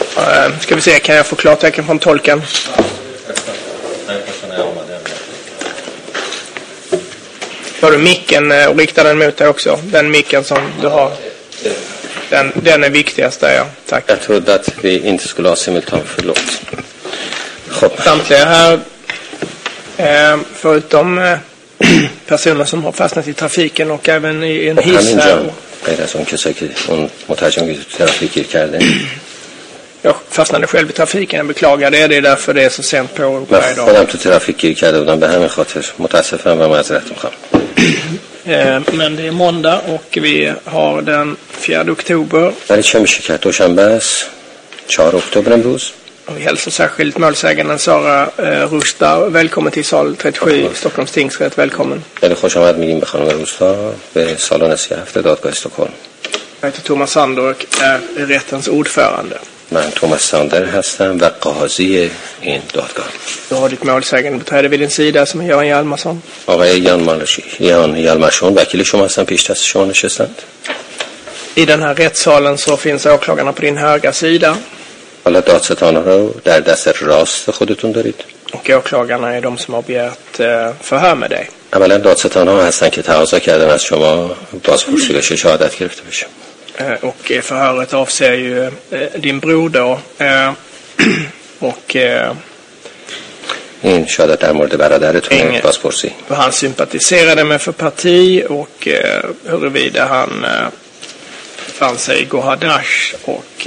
Ska vi se, kan jag få klartecken från tolken? Har du micken och riktar den mot dig också? Den micken som du har. Den är viktigast där, ja. Tack. Jag trodde att vi inte skulle ha simultan, förlåt. Samtliga här, förutom personer som har fastnat i trafiken och även i en hiss här. غیر از اون کسایی که اون مترجم ترافیک گیر کرده. Jag fastnade själv i trafiken, jag beklagar det. Det är därför det är så sent på idag. خودم تو ترافیک گیر کرده بودم به همین خاطر متاسفم و معذرت میخوام. Men det är måndag och vi har den 4 oktober. ولی چه میشه کرد؟ دوشنبه است 4 اکتبر امروز. Vi hälsar särskilt målsäganden Sara Rusta. Välkommen till sal 37 Stockholms tingsrätt. Välkommen. خیلی خوش آمد میگیم به خانم روستا به سالن 37 دادگاه استکهلم. Jag heter Thomas Sander och är rättens ordförande. من توماس ساندر هستم و قاضی این دادگاه. Du har ditt målsägande beträde vid din sida som är Göran Hjalmarsson. آقای یان یالمرشون وکیل شما هستن پیش دست شما نشستند. I den här rättssalen så finns åklagarna på din högra sida. حالا دادستانا رو در دست راست خودتون دارید. Och åklagarna är de som har begärt förhör med dig. عملا دادستانا هستن که تقاضا کردن از شما بازپرسی بشه شهادت گرفته بشه. Och förhöret avser ju din bror då och این شهادت در مورد برادرتون بازپرسی. Vad han sympatiserade med för parti och huruvida han fann sig i Gohadash och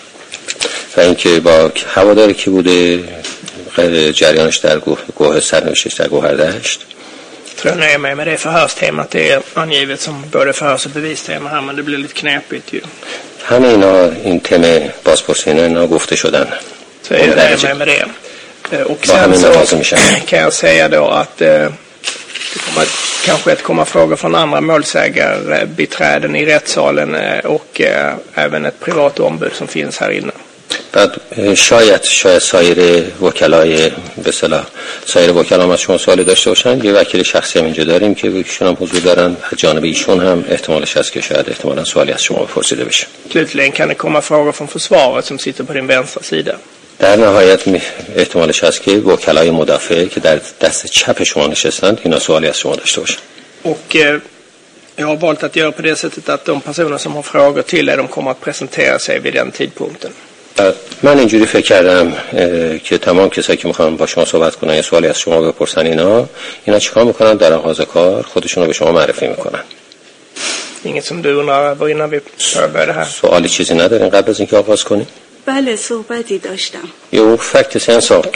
و اینکه با هواداری که بوده جریانش در گوه سرنوشتش در گوهردشت. Tror jag nöjer mig med det förhörstemat. Det är angivet som både förhörs- och bevistema här, men det blir lite knepigt ju. همه اینا این تم بازپرسی اینا گفته شدن. Så jag nöjer mig med det. Och sen så kan jag säga då att det kommer kanske att komma frågor från andra målsägarbiträden i rättssalen och även ett privat ombud som finns här inne. بعد شاید سایر وکلای به اصطلاح سایر وکلا ما شما سوالی داشته باشن. یه وکیل شخصی هم اینجا داریم که ایشون هم حضور دارن. از جانب ایشون هم احتمالش هست که شاید احتمالاً سوالی از شما بپرسیده بشه. Slutligen kan det komma frågor från försvaret som sitter på din vänstra sida. در نهایت احتمالش هست که وکلای مدافع که در دست چپ شما نشستند اینا سوالی از شما داشته باشن. Och jag har valt att göra på det sättet att de personer som har frågor till er, de kommer att presentera sig vid den tidpunkten. من اینجوری فکر کردم که تمام کسایی که میخوان با شما صحبت کنن یا سوالی از شما بپرسن اینا چیکار میکنن؟ در آغاز کار خودشون رو به شما معرفی میکنن. Inget som du undrar över innan vi påbörjar det här. سوالی چیزی ندارین قبل از اینکه آغاز کنیم؟ بله صحبتی داشتم. Jo, faktiskt en sak.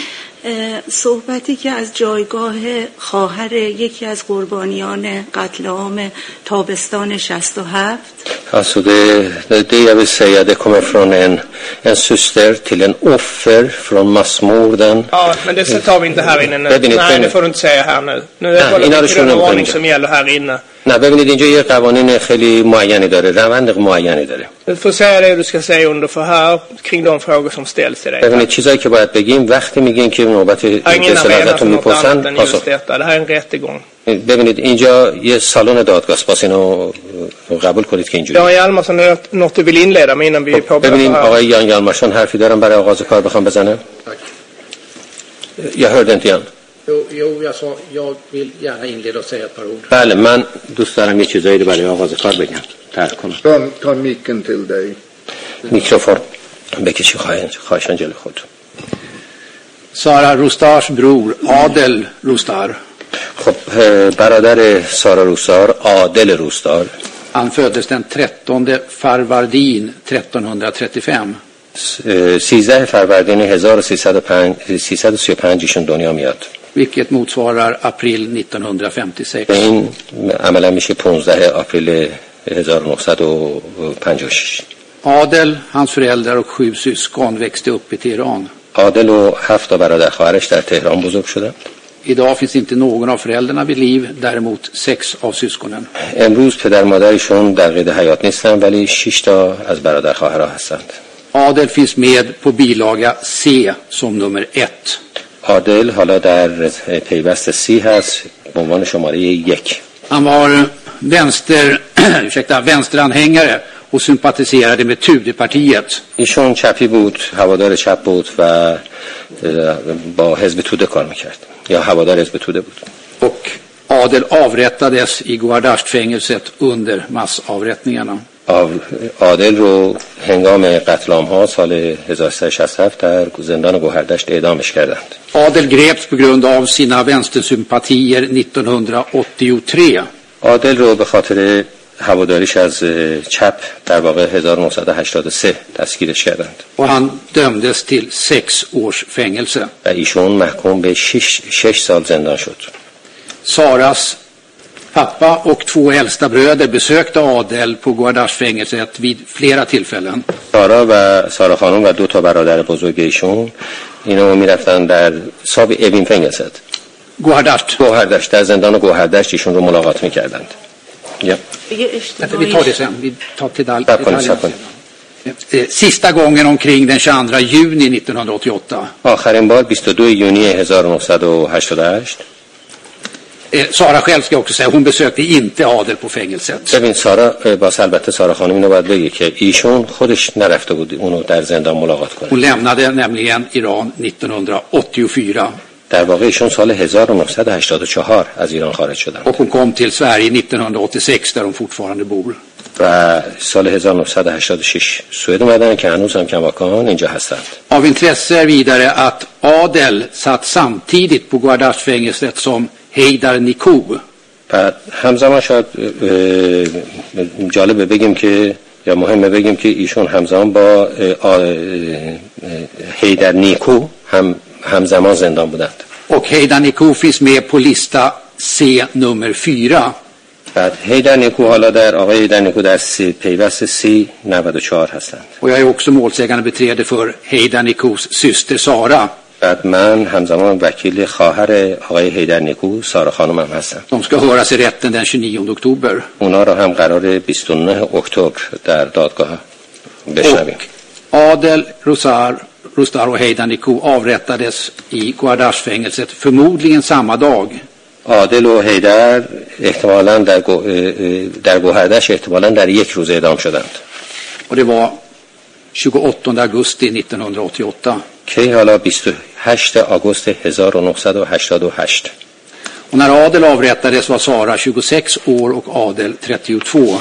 صحبتی که از جایگاه خواهر یکی از قربانیان قتل عام تابستان 67. Alltså det jag vill säga, det kommer från en syster till en offer från massmorden. Ja, men det tar vi inte här inne nu. Nej, det får du inte säga här nu. Nu är det en ordning som gäller här inne. نه ببینید اینجا یه قوانین خیلی معینی داره، روند معینی داره. Du får säga det du ska säga under förhör kring de frågor som ställs till dig. ببینید چیزایی که باید بگیم وقتی میگین که نوبت اصلاحاتتون میپرسن پاسخ. Det här är en rättegång. ببینید اینجا یه سالن دادگاه است، پس اینو قبول کنید که اینجوری. Ja, Hjalmarsson, är det något du vill inleda med innan vi påbörjar? ببینید آقای یان یالمرشون حرفی دارن برای آغاز کار بخوام بزنم. Jag hörde inte igen. Jo, jag vill gärna inleda och säga ett par ord. بله من دوست دارم یه چیزایی رو برای آغاز کار بگم. ترک کنم. تا میکن till dig. میکروفون بکشی خواهشان جلوی خود. Sara Rustars bror Adel Rustar. خب برادر سارا روستار عادل روستار. Han föddes den 13 Farvardin 1335. 13 فروردین 1335 ایشون دنیا میاد. Vilket motsvarar april 1956. این عملا میشه 15 آپریل 1956. Adel, hans föräldrar och 7 syskon växte upp i Teheran. عادل و 7 برادر خواهرش در تهران بزرگ شدن. Idag finns inte någon av föräldrarna vid liv, däremot 6 av syskonen. امروز پدر مادرشون در قید حیات نیستن ولی 6 تا از برادر خواهرها هستند. Adel finns med på bilaga C som nummer 1. عادل حالا در پیوست C هست به عنوان شماره 1. Han var vänsteranhängare och sympatiserade med Tudepartiet. ایشون چپی بود، هوادار چپ بود و با حزب توده کار میکرد یا هوادار حزب توده بود. Och Adel avrättades i Goardashtfängelset under massavrättningarna. عادل رو هنگام قتل عام‌ها سال 1367 در زندان گوهردشت اعدامش کردند. Adel greps på grund av sina vänstersympatier 1983. عادل رو به خاطر هواداریش از چپ در واقع 1983 دستگیرش کردند. Och han dömdes till 6 års fängelse. و ایشون محکوم به 6 سال زندان شد. Saras pappa och 2 äldsta bröder besökte Adel på Goardashtfängelset vid flera tillfällen. سارا خانم و 2 تا برادر بزرگ ایشون اینو میرفتن در ساب اوین فنگلست گوهردشت در زندان گوهردشت ایشون رو ملاقات میکردند. Vi tar det sen. Vi tar till detaljen. Sista gången omkring den 22 juni 1988. آخرین بار 22 یونی 1988. Sara själv ska också säga hon besökte inte Adel på fängelset. ببین سارا با البته سارا خانم اینو باید بگه که ایشون خودش نرفته بود اونو در زندان ملاقات کنه. Hon lämnade nämligen Iran 1984. در واقع ایشون سال 1984 از ایران خارج شدند. Och hon kom till Sverige 1986 där hon fortfarande bor. و سال 1986 سوئد اومدن که هنوز هم کماکان اینجا هستند. Av intresse är vidare att Adel satt samtidigt på Goardashtfängelset som Heydar Nikoub. بعد همزمان شاید جالبه بگیم که یا مهمه بگیم که ایشون همزمان با هیدر نیکو همزمان زندان بودند. Och Heydar Nikoub finns med på lista C nummer 4. بعد هیدر نیکو حالا در آقای هیدر نیکو در پیوست C94 هستند. Och jag är också målsägande beträde för Heydar Nikoubs syster Sara. بعد من همزمان وکیل خواهر آقای هیدر نیکو سارا خانم هم هستم. De ska höras i rätten den 29 oktober. اونا رو هم قرار 29 اکتبر در دادگاه بشنویم. Adel Rustar och Heydar Nikoub avrättades i Goardashtfängelset förmodligen samma dag. عادل و هیدر احتمالاً در گوهردشت احتمالاً در یک روز اعدام شدند. Och det var 28 augusti 1988. که حالا 28 آگوست 1988. Och när Adel avrättades var Sara 26 år och Adel 32.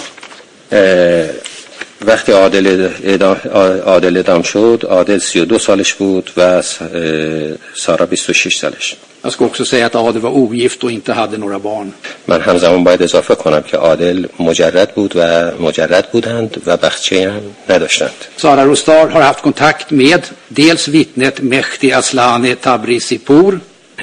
وقتی عادل اعدام شد عادل 32 سالش بود و سارا 26 سالش. Jag ska också säga att Adel var ogift och inte hade några barn. من همزمان باید اضافه کنم که عادل مجرد بودند و بچه‌ای هم نداشتند. Sara Rustar har haft kontakt med dels vittnet Mehdi Aslani Tabrisipour.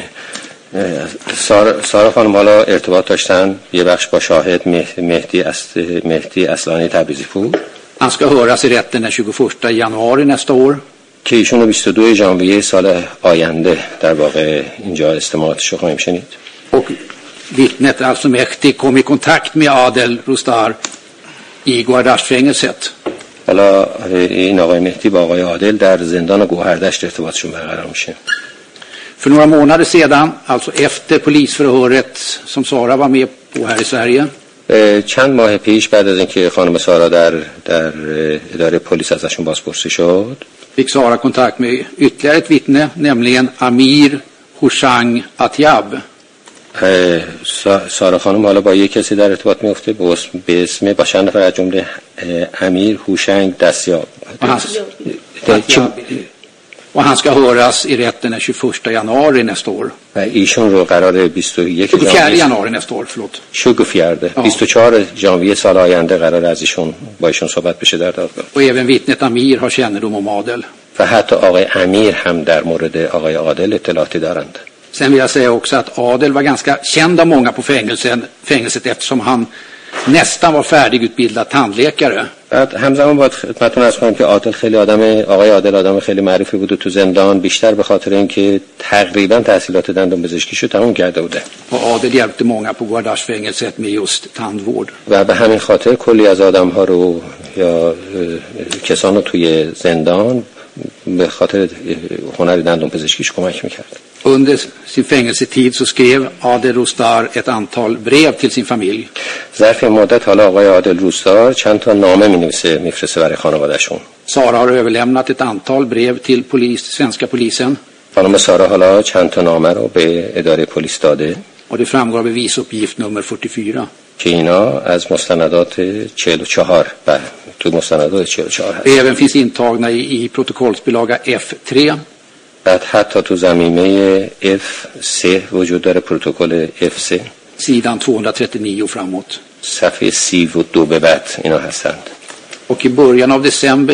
سارا خانم حالا ارتباط داشتن یه بخش با شاهد مهدی اصلانی تبریزی‌پور. Han ska höras i rätten den 21 januari nästa år. که ایشون 22 ژانویه سال آینده در واقع اینجا استماعاتش رو خواهیم شنید. Och vittnet alltså Mehdi kom i kontakt med Adel Rustar i Goardashtfängelset. حالا این آقای مهدی با آقای عادل در زندان گوهردشت ارتباطشون برقرار میشه. För några månader sedan, alltså efter polisförhöret som Sara var med på här i Sverige. چند ماه پیش بعد از اینکه خانم سارا در اداره پلیس ازشون بازپرسی شد fick Sara kontakt med ytterligare ett vittne, nämligen Amir Hushang Atyab. سارا خانم حالا با یک کسی در ارتباط میفته به اسم با چند نفر از جمله امیر هوشنگ دستیاب. Och han ska höras i rätten den 21 januari nästa år. و ایشون رو قرار 21 januari nästa år, förlåt. 24 ژانویه سال آینده قرار از ایشون با ایشون صحبت بشه در دادگاه. Och även vittnet Amir har kännedom om Adel. و حتی آقای امیر هم در مورد آقای عادل اطلاعاتی دارند. Sen vill jag säga också att Adel var ganska känd av många på fängelset eftersom han nästan var färdigutbildad tandläkare. بعد همزمان باید خدمتتون عرض کنم که آقای عادل آدم خیلی معروفی بود تو زندان بیشتر به خاطر اینکه تقریبا تحصیلات دندون پزشکیشو تموم کرده بوده. Och Adel hjälpte många på Goardashtfängelset med just tandvård. و به همین خاطر کلی از آدم‌ها رو یا کسانو توی زندان به خاطر هنر دندون پزشکیش کمک می‌کرد. Under sin fängelsetid så skrev Adel Rostar ett antal brev till sin familj. ظرف مدت حالا آقای عادل روستار چند تا نامه میفرسته برای خانواده‌شون. Sara har överlämnat ett antal brev till svenska polisen. خانم سارا حالا چند تا نامه رو به اداره پلیس داده. Och det framgår av bevisuppgift nummer 44. که اینا از مستندات 44 تو مستندات 44 هست. Breven finns intagna i protokollsbilaga F3. بعد حتی تو زمینه F3 وجود داره پروتکل F3. Sidan 239 framåt. صفحه 32 به بعد اینا هستند. Och i början av december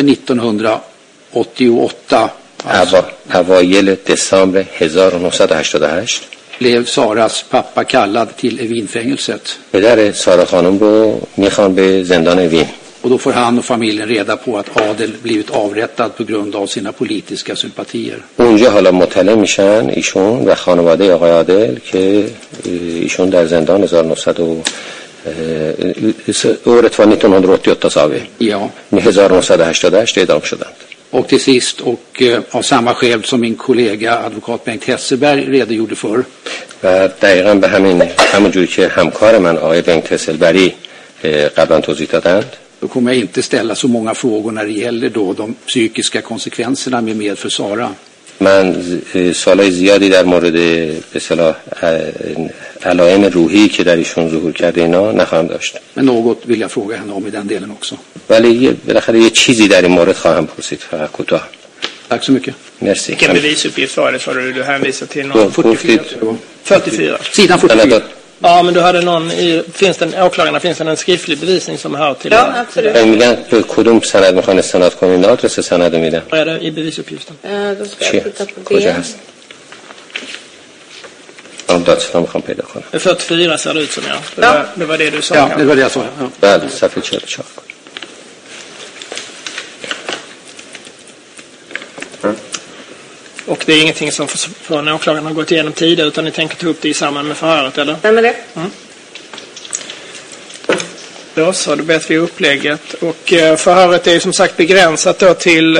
1988 اوایل دسامبر 1988 blev Saras pappa kallad till Evinfängelset. پدر سارا خانم رو میخوان به زندان وین. Och då får han och familjen reda på att Adel blivit avrättad på grund av sina politiska sympatier. اونجا حالا مطلع میشن ایشون و خانواده آقای عادل که ایشون در زندان 1988 ساوه. Ja. 1988 اعدام شدند. Och till sist, och av samma skäl som min kollega advokat Bengt Hesselberg redogjorde för. و دقیقاً به همون جوری که همکار من آقای بنت هسلبری قبلا توضیح دادند. Då kommer jag inte ställa så många frågor när det gäller då de psykiska konsekvenserna med för Sara. من سالهای زیادی در مورد به اصطلاح علائم روحی که در ایشون ظهور کرده اینا نخواهم داشت. Men något vill jag fråga henne om i den delen också. ولی بالاخره یه چیزی در این مورد خواهم پرسید فقط کوتاه. Tack så mycket. مرسی. Vilken bevisuppgift var det, sa du hänvisar till? Någon? 44. 44. Sidan 44. Ja, men du hade någon finns det en skriftlig bevisning som hör till? Ja, absolut. میگن به کدوم سند میخوان استناد کنین؟ آدرس سند رو میدن. Vad är det i bevisuppgiften? Då ska jag titta på کجا det. هست؟ om دادستان میخوام پیدا کنم. 44 ser det ut som jag. Det var det du sa. Ja, det var det jag sa. Ja. بله صفحه 44. Och det är ingenting som för åklagaren har gått igenom tidigare, utan ni tänker ta upp det i samband med förhöret, eller? Vem är det? Då så, då vet vi upplägget. Och förhöret är ju som sagt begränsat då till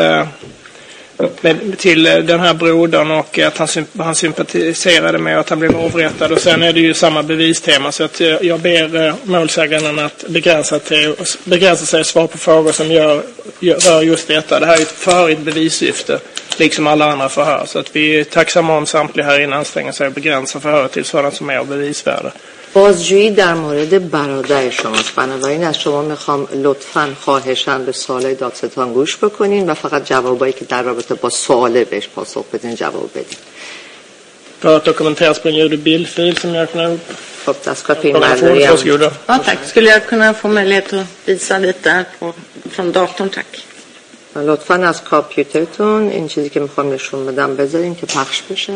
den här brodern och att han sympatiserade med att han blev avrättad. Och sen är det ju samma bevistema, så att jag ber målsäganden att begränsa sig och svara på frågor som rör just detta. Det här är ett förhör i ett bevissyfte, liksom alla andra förhör. Så att vi är tacksamma om samtliga här inne anstränger sig att begränsa förhöret till sådant som är av bevisvärde. بازجویی در مورد برادر شماست، بنابراین از شما میخوام لطفاً خواهشاً به سوالای دادستان گوش بکنین و فقط جوابایی که در رابطه با سوال بهش پاسخ بدین جواب بدین. För att dokumenteras på en ljud- och bildfil som jag kan upp. خب دست کار پین برداری Varsågoda. Ja, tack. Skulle jag kunna få möjlighet att visa lite från datorn, tack. لطفاً از کامپیوترتون این چیزی که میخوام نشون بدم بذارین که پخش بشه.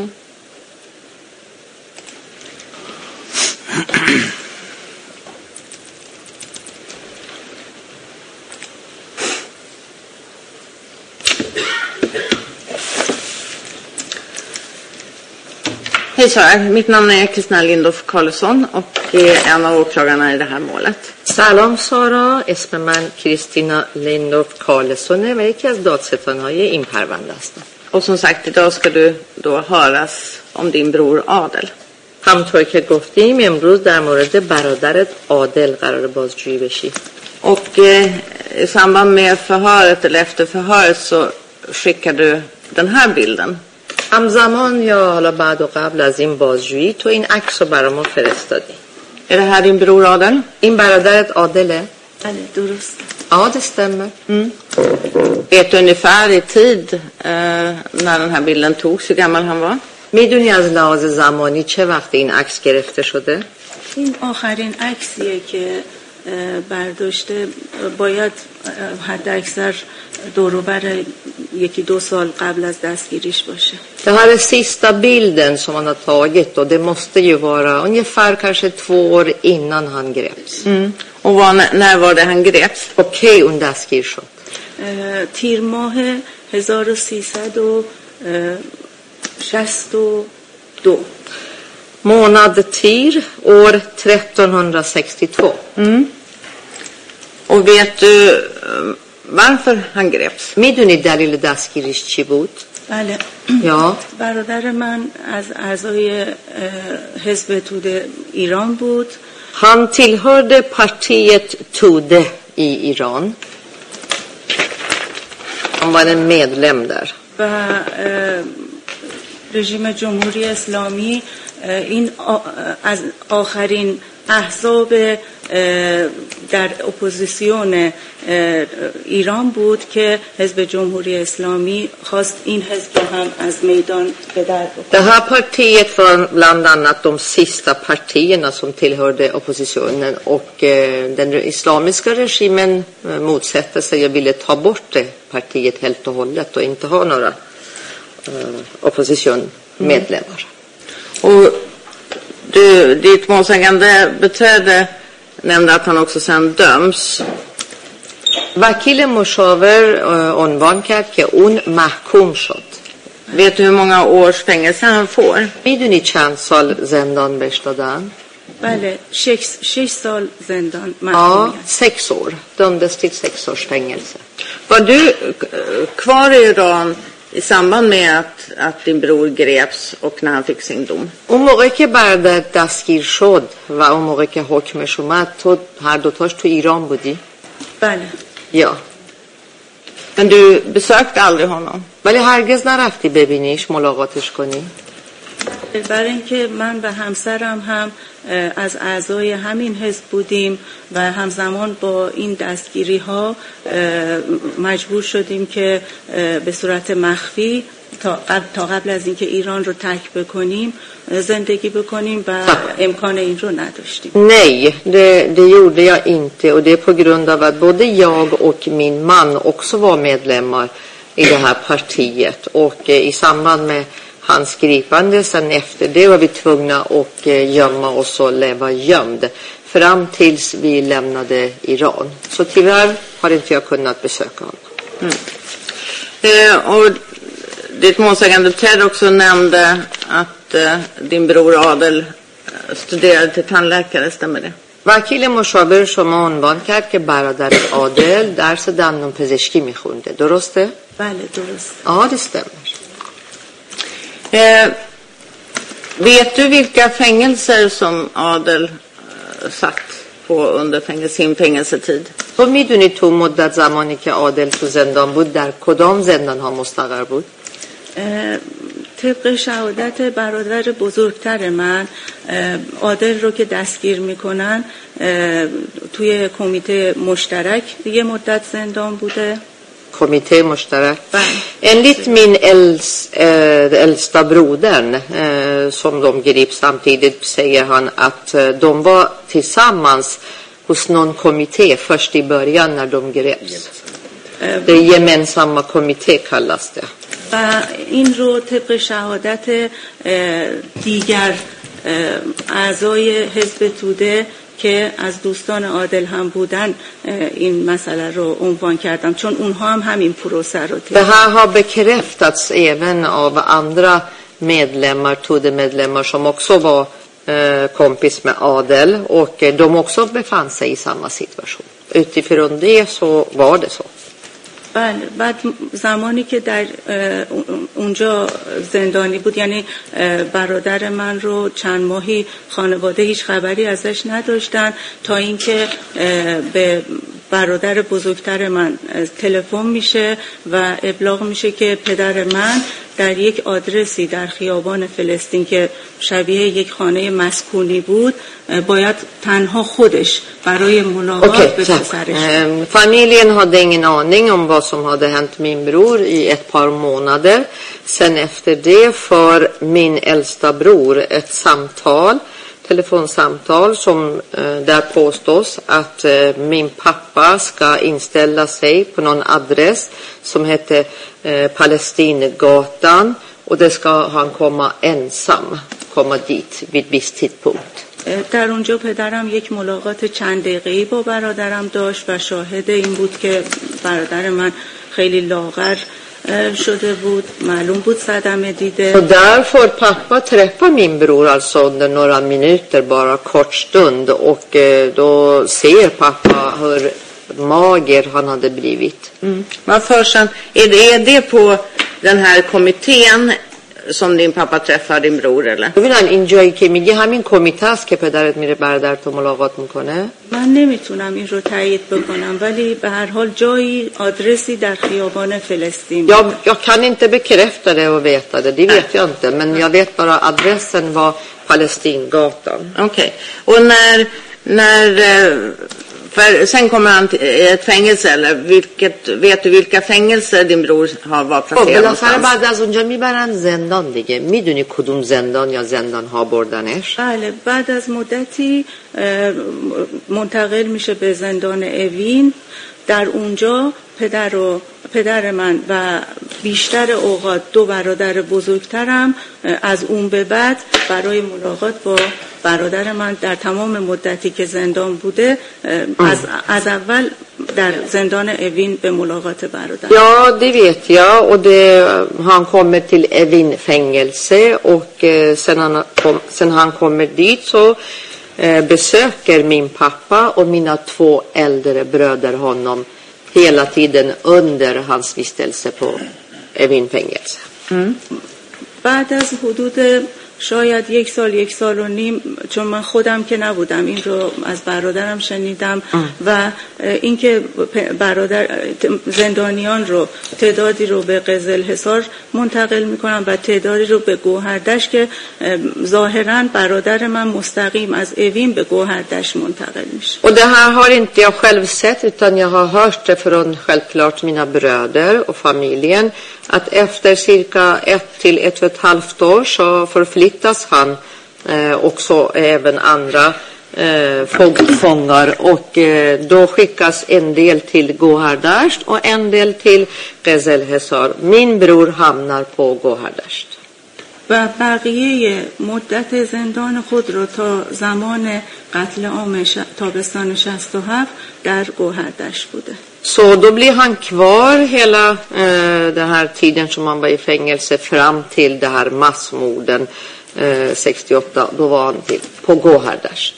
Hej Sara, mitt namn är Kristina Lindorff Karlsson och är en av åklagarna i det här målet. سلام سارا، اسم من کریستینا لیندورف کارلسونه و یکی از دادستانهای این پرونده هستم. Och som sagt, idag ska du då höras om din bror Adel. همونطور که گفتیم امروز در مورد برادرت عادل قرار بازجویی بشی. Och i samband med förhöret eller efter förhöret så skickar du den här bilden. همزمان یا حالا بعد و قبل از این بازجویی تو این عکس رو برامون فرستادی. Är det här din bror Adel? این برادرت عادله؟ Nej, درست. Ja, det stämmer. Vet du ungefär i tid när den här bilden togs, hur gammal han var? میدونی از لحاظ زمانی چه وقت این عکس گرفته شده؟ این آخرین عکسیه که برداشته، باید حد اکثر دوروبر 1-2 سال قبل از دستگیریش باشه. Det här är sista bilden som han har tagit och det måste ju vara ungefär kanske 2 år innan han greps. Och när var det han greps? Och کی اون دستگیر شد؟ تیر ماه 1362. månad tir år 1362. Och vet du varför han greps? میدونی دلیل دستگیریش چی بود؟ بله. Ja. برادر من از اعضای حزب توده ایران بود. Han tillhörde partiet Tude i Iran. Han var en medlem där. و رژیم جمهوری اسلامی این از آخرین احزاب در اپوزیسیون ایران بود که حزب جمهوری اسلامی خواست این حزب هم از میدان به در بکنه. Det här partiet var bland annat de sista partierna som tillhörde oppositionen och den islamiska regimen motsatte sig och ville ta bort det partiet helt och hållet och inte ha några oppositionmedlemmar. Och ditt målsägande beträdde nämnde att han också sen döms. وکیل مشاور عنوان کرد که اون محکوم شد. Vet du hur många års fängelse han får? میدونی چند سال زندان بهش دادن؟ بله 6 سال زندان Ja, محکومیت. 6 år. Dömdes till 6 års fängelse. Var du kvar i Iran i samband med att din bror greps och när han fick sin dom? اون موقعی که برادرت دستگیر شد و اون موقعی که حکمش اومد تو هر دوتاش تو ایران بودی؟ بله. Ja. Men du besökte aldrig honom? ولی هرگز نرفتی ببینیش ملاقاتش کنی؟ برای اینکه من و همسرم هم از اعضای همین حزب بودیم و همزمان با این دستگیری ها مجبور شدیم که به صورت مخفی تا قبل از اینکه ایران رو ترک بکنیم زندگی بکنیم و امکان این رو نداشتیم. Nej, det gjorde jag inte och det är på grund av att både jag och min man också var medlemmar i det här partiet och i samband med hans gripande sen efter det var vi tvungna att gömma oss och leva gömd fram tills vi lämnade Iran. Så tyvärr har inte jag kunnat besöka honom. Och ditt målsägande Ted också nämnde att din bror Adel studerade till tandläkare, stämmer det? وکیل مشاور شما عنوان کرد که برادر عادل درس دندان پزشکی میخونده. درسته؟ بله درست. Ja, det stämmer. Vet du vilka fängelser som Adel satt på under sin fängelsetid? تو میدونی تو مدت زمانی که عادل تو زندان بود در کدام زندان ها مستقر بود؟ طبق شهادت برادر بزرگتر من عادل رو که دستگیر میکنن توی کمیته مشترک یه مدت زندان بوده. Kommitté مشترک. Enligt min äldsta brodern som de grips samtidigt säger han att de var tillsammans hos någon kommitté först i början när de greps. Det gemensamma kommitté kallas det. و این رو طبق شهادت دیگر اعضای حزب توده که از دوستان عادل هم بودن این مسئله رو عنوان کردم چون اونها هم همین پروسه رو Det här har bekräftats även av andra medlemmar, Tude-medlemmar som också var kompis med Adel och de också befann sig i samma situation. Utifrån det så var det så. بله بعد زمانی که در اونجا زندانی بود یعنی برادر من رو چند ماهی خانواده هیچ خبری ازش نداشتن تا اینکه به برادر بزرگتر من تلفن میشه و ابلاغ میشه که پدر من در یک آدرسی در خیابان فلسطین که شبیه یک خانه مسکونی بود باید تنها خودش برای ملاقات به پسرش. Familjen hade ingen aning om vad som hade hänt min bror i ett par månader. Sen efter det för min äldsta bror ett telefonsamtal som där påstås att min pappa ska inställa sig på någon adress som heter Palestinegatan och det ska han komma dit vid viss tidpunkt. در اونجا پدرم یک ملاقات چند دقیقه‌ای با برادرم داشت و شاهد این بود که برادر من خیلی لاغر شده بود معلوم بود صدمه دیده. Så där får pappa träffa min bror alltså under några minuter bara kort stund och då ser pappa hur mager han hade blivit. Varför sen är det på den här kommittén som din pappa träffar din bror eller؟ ببینن اینجایی که میگه همین کمیته است که پدرت میره برادرتو ملاقات میکنه. من نمیتونم این رو تایید بکنم ولی به هر حال جایی آدرسی در خیابان فلسطین. Jag kan inte bekräfta det och veta det. Det vet jag inte, men jag vet bara adressen var Palestingatan. Okej. Och för sen kommer han till ett fängelse eller vet du vilka fängelser din bror var placerad någonstans؟ بعد از اونجا میبرن زندان دیگه. میدونی کدوم زندان یا زندان ها بردنش؟ بله بعد از مدتی منتقل میشه به زندان اوین. در اونجا پدر من و بیشتر اوقات دو برادر بزرگترم از اون به بعد برای ملاقات با برادر من در تمام مدتی که زندان بوده از اول در زندان اوین به ملاقات برادر. Ja, det vet jag och han kommer till Evin fängelse och sen han kommer dit så besöker min pappa och mina två äldre bröder honom hela tiden under hans vistelse på Evin fängelse. بعد از حدود شاید یک سال و نیم چون من خودم که نبودم این رو از برادرم شنیدم و اینکه برادر زندانیان رو تعدادی رو به قزل حصار منتقل میکنن و تعدادی رو به گوهردشت که ظاهرا برادر من مستقیم از اوین به گوهردشت منتقل میشه. Och det här har inte jag själv sett utan jag har hört det från självklart mina bröder och familjen att efter cirka 1 till 1,5 år så förflyttas han också även andra fångar och då skickas en del till Gohardasht och en del till Qezel Hesar. Min bror hamnar på Gohardasht. و بقیه مدت زندان خود را تا زمان قتل عام تابستان 67 در گوهردشت بوده. Så då blir han kvar hela den här tiden som han var i fängelse fram till det här massmorden 68. Då var han på Gohardasht.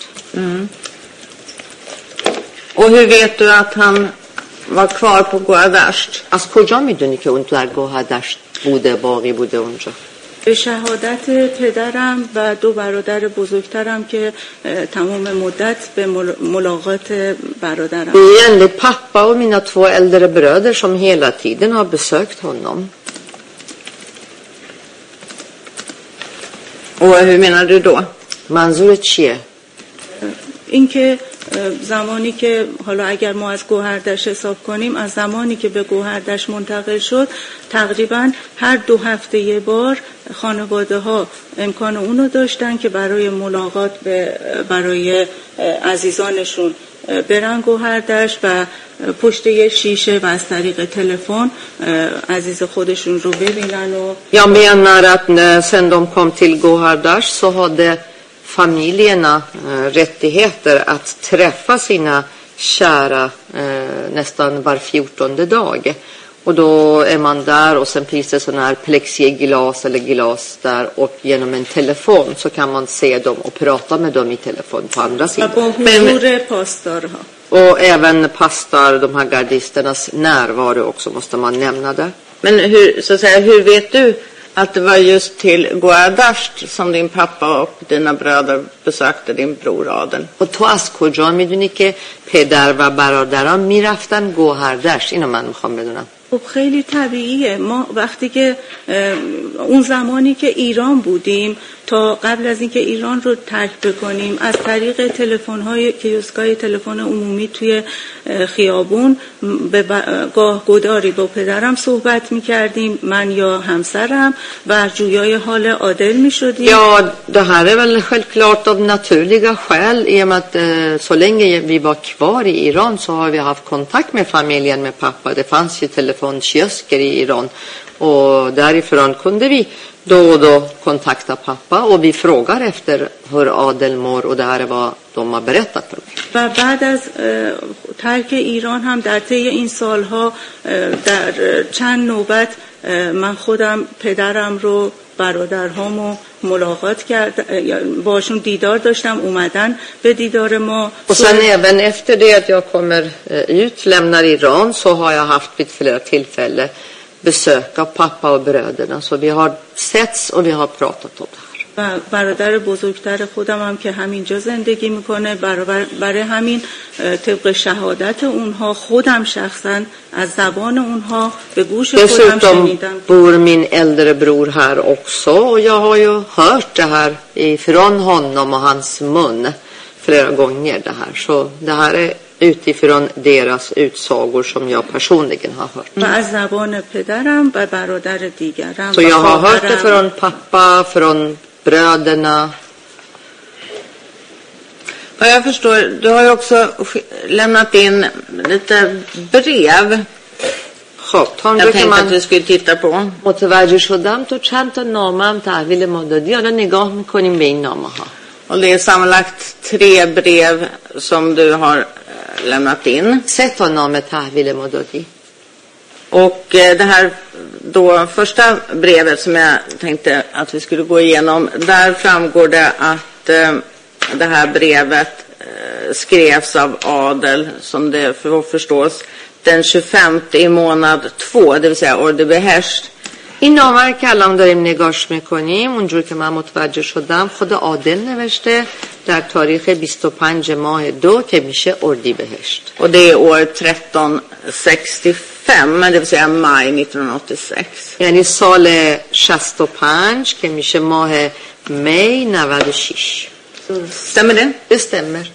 Och hur vet du att han var kvar på Gohardasht؟ از کجا میدونی که اون در گوهردشت بوده باقی بوده اونجا؟ به شهادت پدرم و دو برادر بزرگترم که تمام مدت به ملاقات برادرم. Enligt pappa och mina 2 äldre bröder som hela tiden har besökt honom. Och hur menar du då؟ منظورت چیه؟ اینکه زمانی که حالا اگر ما از گوهردشت حساب کنیم از زمانی که به گوهردشت منتقل شد تقریبا هر 2 هفته یه بار خانواده ها امکان اونو داشتن که برای ملاقات برای عزیزانشون برن گوهردشت و پشت یه شیشه و از طریق تلفن عزیز خودشون رو ببینن و Jag menar att sen de kom till Gohardasht så hade familjerna rättigheter att träffa sina kära nästan var 14:e dag. Och då är man där och sen finns det sån här plexiglas eller glas där och genom en telefon så kan man se dem och prata med dem i telefon på andra sidan. Och även pastor, de här gardisternas närvaro också måste man nämna där. Men hur vet du att det var just till Gohardasht som din pappa och dina bröder besökte din bror Adel؟ و تو از کجا میدونی که پدر و برادران میرفتن گوهردشت؟ اینو من میخوام بدونم. خب خیلی طبیعیه. ما وقتی که اون زمانی که ایران بودیم تا قبل از اینکه ایران رو ترک بکنیم از طریق تلفن‌های کیوسکای تلفن عمومی توی خیابون به گاهگداری با پدرم صحبت می‌کردیم من یا همسرم و جویای حال عادل می‌شدیم. Ja, det här är väl självklart av naturliga skäl i och med att så länge vi var kvar i Iran så har vi haft kontakt med familjen med pappa. Det fanns ju telefonkiosker i Iran och därifrån kunde vi då och då kontakta pappa och vi frågar efter hur Adel mår och det här är vad de har berättat för mig. و بعد از ترک ایران هم در طی این سالها در چند نوبت من خودم پدرم رو برادرهامو ملاقات کرد باشون دیدار داشتم اومدن به دیدار ما. Och sen även efter det att jag kommer ut lämnar Iran så har jag haft vid flera tillfällen besöka pappa och bröderna. Så vi har setts och vi har pratat om det här. و برادر بزرگتر خودم هم که همینجا زندگی میکنه برای همین طبق شهادت اونها خودم شخصا از زبان اونها به گوش خودم شنیدم. bor min äldre bror här också och jag har ju hört det här ifrån honom och hans mun flera gånger det här. Så det här är utifrån deras utsagor som jag personligen har hört. و از زبان پدرم و برادر دیگرم. Så jag har hört det från pappa, från bröderna. Vad jag förstår, du har ju också lämnat in lite brev. Jag tänkte att vi skulle titta på. متوجه شدم تو چند تا نامه هم تحویل ما دادی. حالا نگاه میکنیم به این نامه ها. Och det är sammanlagt 3 brev som du har lämnat in. 3 تا نامه تحویل ما دادی. Och det här då första brevet som jag tänkte att vi skulle gå igenom, där framgår det att det här brevet skrevs av Adel, som det förstås, den 25 i månad 2, det vill säga Ordebehesht. این نامه که الان داریم نگاش میکنیم اونجور که من متوجه شدم خود عادل نوشته در تاریخ 25 ماه 2 که میشه اردیبهشت. Och det är år 1365, det vill säga maj 1986. یعنی سال 65 که میشه ماه می 96. Stämmer det? Det stämmer.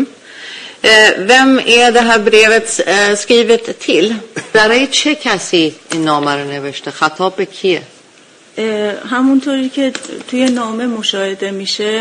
Vem är det här brevet skrivet till? برای چه کسی این نامه رو نوشته؟ خطاب به کیه؟ همونطوری که توی نامه مشاهده میشه،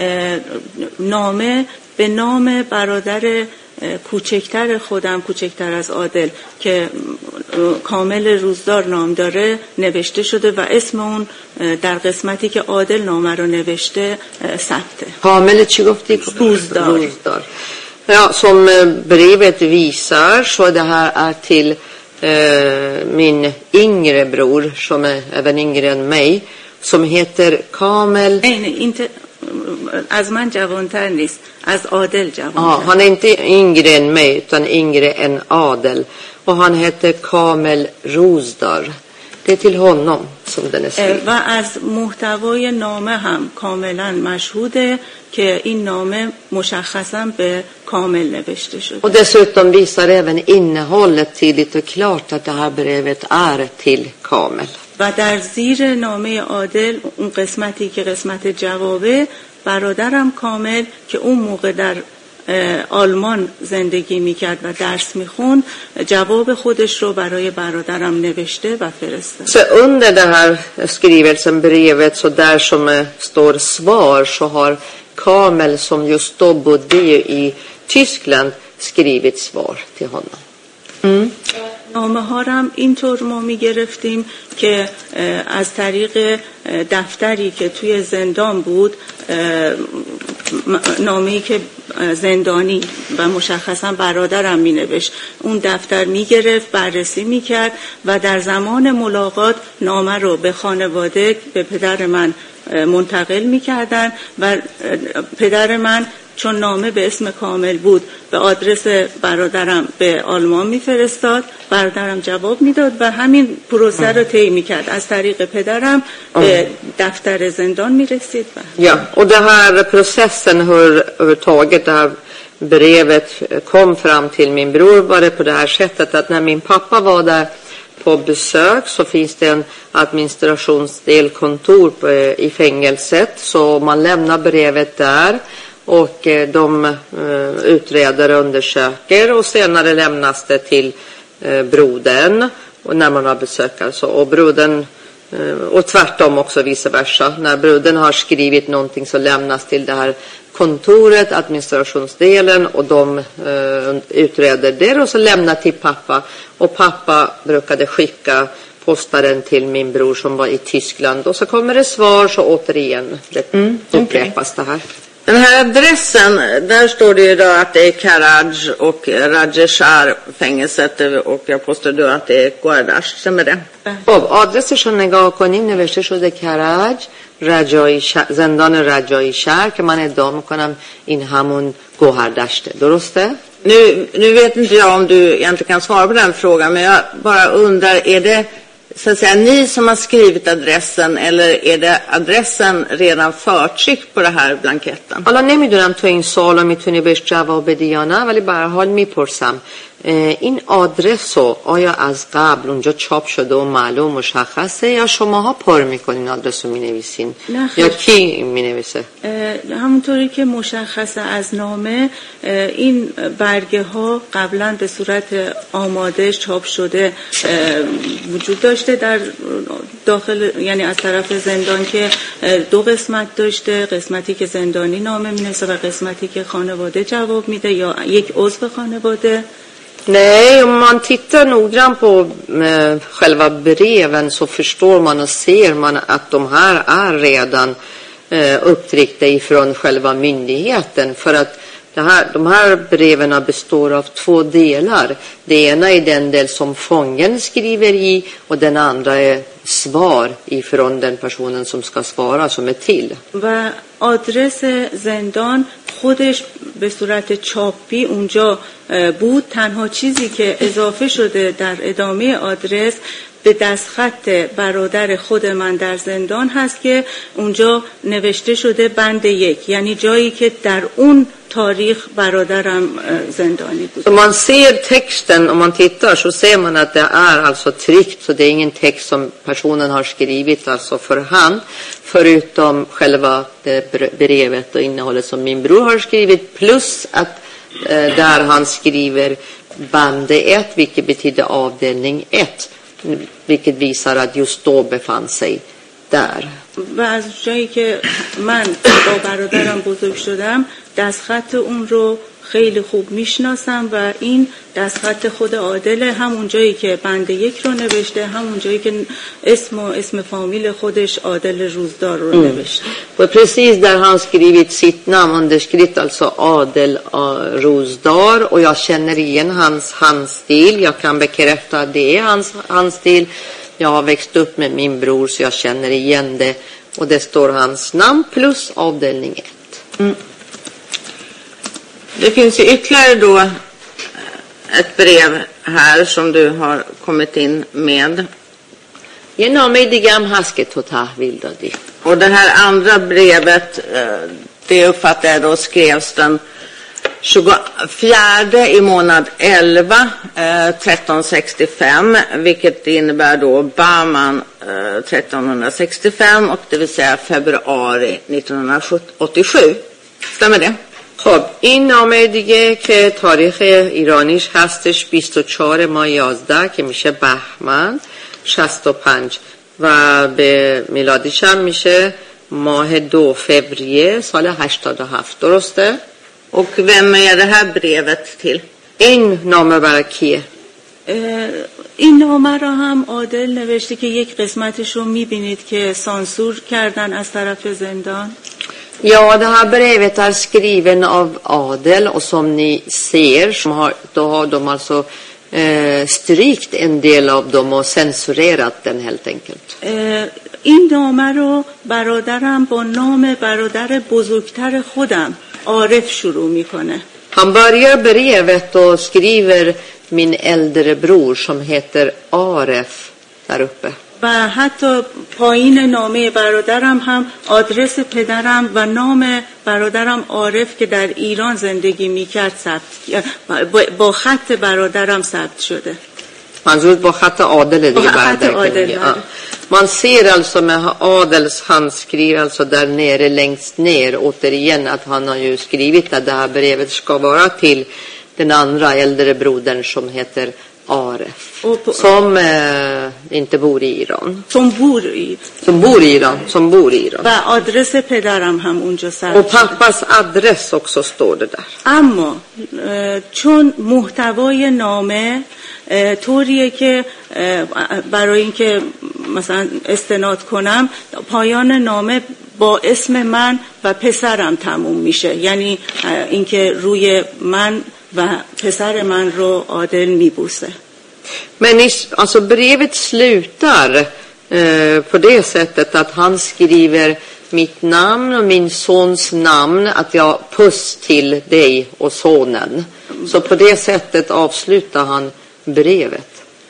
نامه به نام برادر کوچکتر خودم، کوچکتر از عادل که کامل روزدار نام داره نوشته شده و اسم اون در قسمتی که عادل نامه رو نوشته ثبته. کامل چی گفتی؟ روزدار. Ja, som brevet visar så det här är till min yngre bror som är även yngre än mig som heter Kamel. Nej, inte از من جوانتر نیست، از عادل جوانتر. Han är inte yngre än mig utan yngre än Adel och han heter Kamel Rozdar. Det är till honom som den är skriven. و از محتوای نامه هم کاملا مشهوده که این نامه مشخصا به کامل نوشته شده. Och dessutom visar även innehållet tydligt och klart att det här brevet är till Kamel. و در زیر نامه عادل اون قسمتی که قسمت جوابه، برادرم کامل که اون موقع در آلمان زندگی میکرد و درس میخوند، جواب خودش رو برای برادرم نوشته و فرستاد. Så under den här skrivelsen, brevet, så där som står svar så har Kamel som just då bodde i Tyskland skrivit svar till honom. نامه ها هم اینطور ما میگرفتیم که از طریق دفتری که توی زندان بود، نامه‌ای که زندانی و مشخصا برادرم مینوشت، اون دفتر میگرفت، بررسی میکرد و در زمان ملاقات نامه رو به خانواده، به پدر من منتقل میکردن و پدر من چون نامه به اسم کامل بود به آدرس برادرم به آلمان میفرستاد، برادرم جواب میداد و همین پروسه رو طی میکرد، از طریق پدرم به دفتر زندان میرسید. Ja, och det här processen hur övertaget det här brevet kom fram till min bror var det på det här sättet att när min pappa var där på besök så finns det en administrationsdelkontor i fängelset, så man lämnar brevet där och de utreder och undersöker och senare lämnas det till brodern och när man har besök alltså, och brodern och tvärtom också vice versa. När brodern har skrivit någonting så lämnas till det här kontoret, administrationsdelen, och de utreder det och så lämnar till pappa, och pappa brukade skicka postaren till min bror som var i Tyskland och så kommer det svar, så återigen upprepas det här. Den här adressen, där står det ju då att det är Karaj och Rajeshar fängelset, och jag påstår då att det är Goardash, stämmer det? خب آدرسش رو نگاه کنیم نوشته شده کرج، زندان رجایی شهر، که من ادعا میکنم این همون گوهردشته. درسته؟ Nu vet inte jag om du egentligen kan svara på den frågan, men jag bara undrar, är det så att säga ni som har skrivit adressen, eller är det adressen redan förtryckt på det här blanketten? حالا نمیدونم تو این سوالا میتونی بهش جواب بدی یا نه، ولی به هر حال میپرسم این آدرس رو آیا از قبل اونجا چاپ شده و معلوم مشخصه یا شماها پر میکنین آدرس رو مینویسین یا کی مینویسه؟ همونطوری که مشخصه از نامه، این برگه ها قبلا به صورت آماده چاپ شده وجود داشته در داخل، یعنی از طرف زندان که دو قسمت داشته، قسمتی که زندانی نامه مینویسه و قسمتی که خانواده جواب میده یا یک عضو خانواده. Nej, om man tittar noggrant på själva breven så förstår man och ser man att de här är redan upptryckta ifrån själva myndigheten. För att de här breven består av två delar. Det ena är den del som fången skriver i och den andra är svar ifrån den personen som ska svara, som är till. و آدرس زندان خودش به صورت چاپی اونجا بود. تنها چیزی که اضافه شده در ادامه آدرس به دستخط برادر خود من در زندان هست که اونجا növește شده بند 1، یعنی جایی که در اون تاریخ برادرم زندانی بود. Om man ser texten, om man tittar så ser man att det är alltså tryckt, så det är ingen text som personen har skrivit alltså för hand, förutom själva det brevet och innehållet som min bror har skrivit, plus att där han skriver band 1, vilket betyder avdelning 1, vilket visar att just då befann sig där. و از جایی که من با برادرم بزرگ شدم دستخط اون رو خیلی خوب میشناسم و این دستخط خود عادل، همون جایی که بند 1 رو نوشته، همون جایی که اسم فامیل خودش عادل روزدار رو نوشته. Och precis där han skrivit sitt namn, underskrift alltså Adel Rozdar, och jag känner igen hans stil. Jag kan bekräfta att det är hans stil. Jag har växt upp med min bror så jag känner igen det, och det står hans namn plus avdelning 1. Det finns ju ytterligare då ett brev här som du har kommit in med. Och det här andra brevet, det uppfattar jag då skrevs den 24 i månad 11 1365, vilket innebär då Bahman 1365, och det vill säga februari 1987. Stämmer det? خب این نامه دیگه که تاریخ ایرانیش هستش 24 ماه 11 که میشه بهمن 65 و به میلادیش هم میشه ماه 2 فوریه سال 87. درسته؟ Och vem är det här brevet till? این نامه برای کیه؟ این نامه را هم عادل نوشته که یک قسمتش رو میبینید که سانسور کردن از طرف زندان. Ja, det här brevet är skriven av Adel, och som ni ser då har de alltså strykt en del av dem och censurerat den helt enkelt. این نامه رو برادرم با نام برادر بزرگتر خودم عارف شروع میکنه. Han börjar brevet och skriver min äldre bror som heter Aref där uppe. و حتی پایین نامه برادرم هم آدرس پدرم و نام برادرم عارف که در ایران زندگی میکرد با خط برادرم ثبت شده. منظور با خط عادل دیگه برادر. Man ser alltså med Adels handskriv alltså där nere längst ner återigen att han har ju skrivit att det här brevet ska vara till den andra äldre brodern som heter Aref, som inte bor i Iran. Som bor i Iran. و آدرس پدرم هم اونجا ثبت. Och pappas adress också står det där. اما چون محتوای نامه طوریه که برای اینکه مثلا استناد کنم پایان نامه با اسم من و پسرم تموم میشه، یعنی اینکه روی من و پسر من رو عادل میبوسه. Men alltså brevet slutar på det sättet att han skriver mitt namn och min sons namn, att jag puss till dig och sonen. Så på det sättet avslutar han brevet.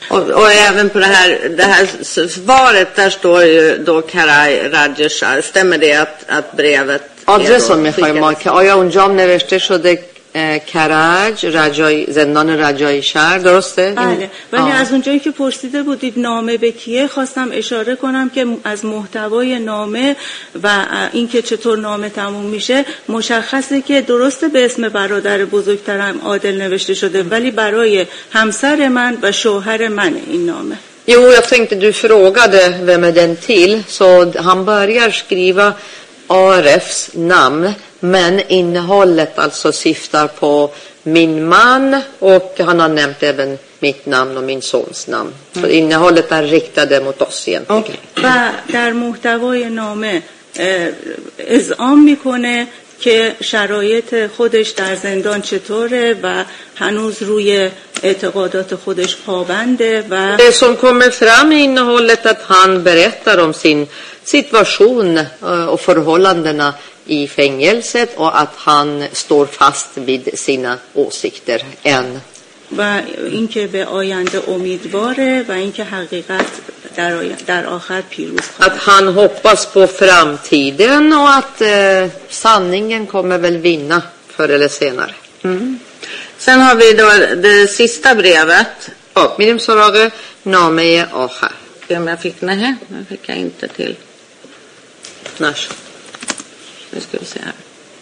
Och även på det här svaret där står ju då Karaj Rajeshar. Stämmer det att brevet آدرس میخوایم که آیا اونجا هم نوشته شده کرج رجای زندان رجایی شهر درسته؟ بله ولی از اونجایی که پرسیده بودید نامه به کیه خواستم اشاره کنم که از محتوای نامه و اینکه چطور نامه تموم میشه مشخصه که درسته به اسم برادر بزرگترم عادل نوشته شده ولی برای همسر من و شوهر من این نامه. Jo, jag tänkte du frågade vem är den till så han börjar skriva ARFs namn men innehållet alltså syftar på min man och han har nämnt även mitt namn och min sons namn. Så innehållet är riktade mot oss egentligen. و در محتوای نامه اذعان میکنه که شرایط خودش در زندان چطوره و هنوز روی اعتقادات خودش پابنده و det som kommer fram i innehållet att han berättar om sin situation och förhållandena i fängelset och att han står fast vid sina åsikter än. و اینکه به آینده امیدواره و اینکه حقیقت در آخر پیروز خواهد. Att han hoppas på framtiden och att sanningen kommer väl vinna förr eller senare. Sen har vi då det sista brevet. میریم سراغ نامه آخر. Om jag fick nej, jag fick jag inte till. Nash. Nu ska vi se här.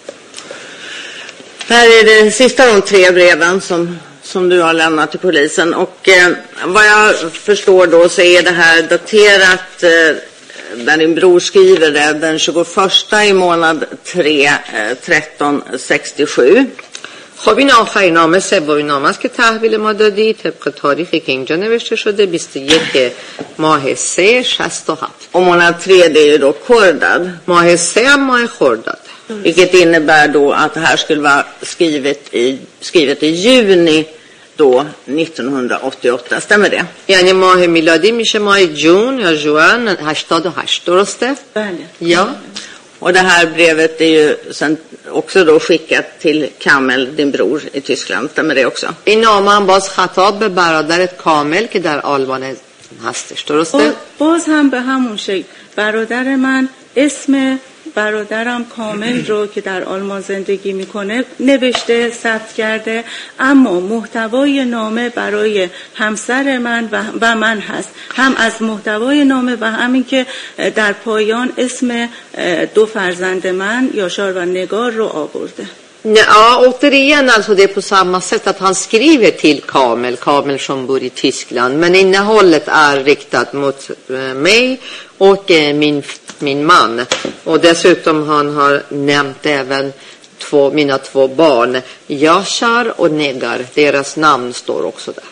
Det här är det sista av de 3 breven som du har lämnat till polisen och vad jag förstår då så är det här daterat där din bror skriver det den 21 i månad 3 1367. خب این آخرین نامه سومین نامه است که تحویل ما دادی طبق تاریخی که اینجا نوشته شده 21 ماه 3 67 och månad 3 det är ju då Khordad. ماه 3 هم ماه خرداد. Vilket innebär då att det här skulle vara skrivet i juni då 1988. Stämmer det? یعنی ماه میلادی میشه ماه جون یا جوان 88 درسته؟ بله. Ja. Och det här brevet är ju sen också då skickat till Kamel, din bror i Tyskland. Stämmer det också? این نامه هم باز خطاب به برادرت کامل که در آلمان هستش درسته؟ باز هم به همون شکل برادر من اسم برادرم کامل رو که در آلمان زندگی میکنه نوشته ثبت کرده اما محتوای نامه برای همسر من و من هست هم از محتوای نامه و همین که در پایان اسم 2 فرزند من یاشار و نگار رو آورده. Ja, återigen alltså det är på samma sätt att han skriver till Kamel som bor i Tyskland men innehållet är riktat mot mig och min man och dessutom han har nämnt även mina 2 barn Yashar och Negar, deras namn står också där.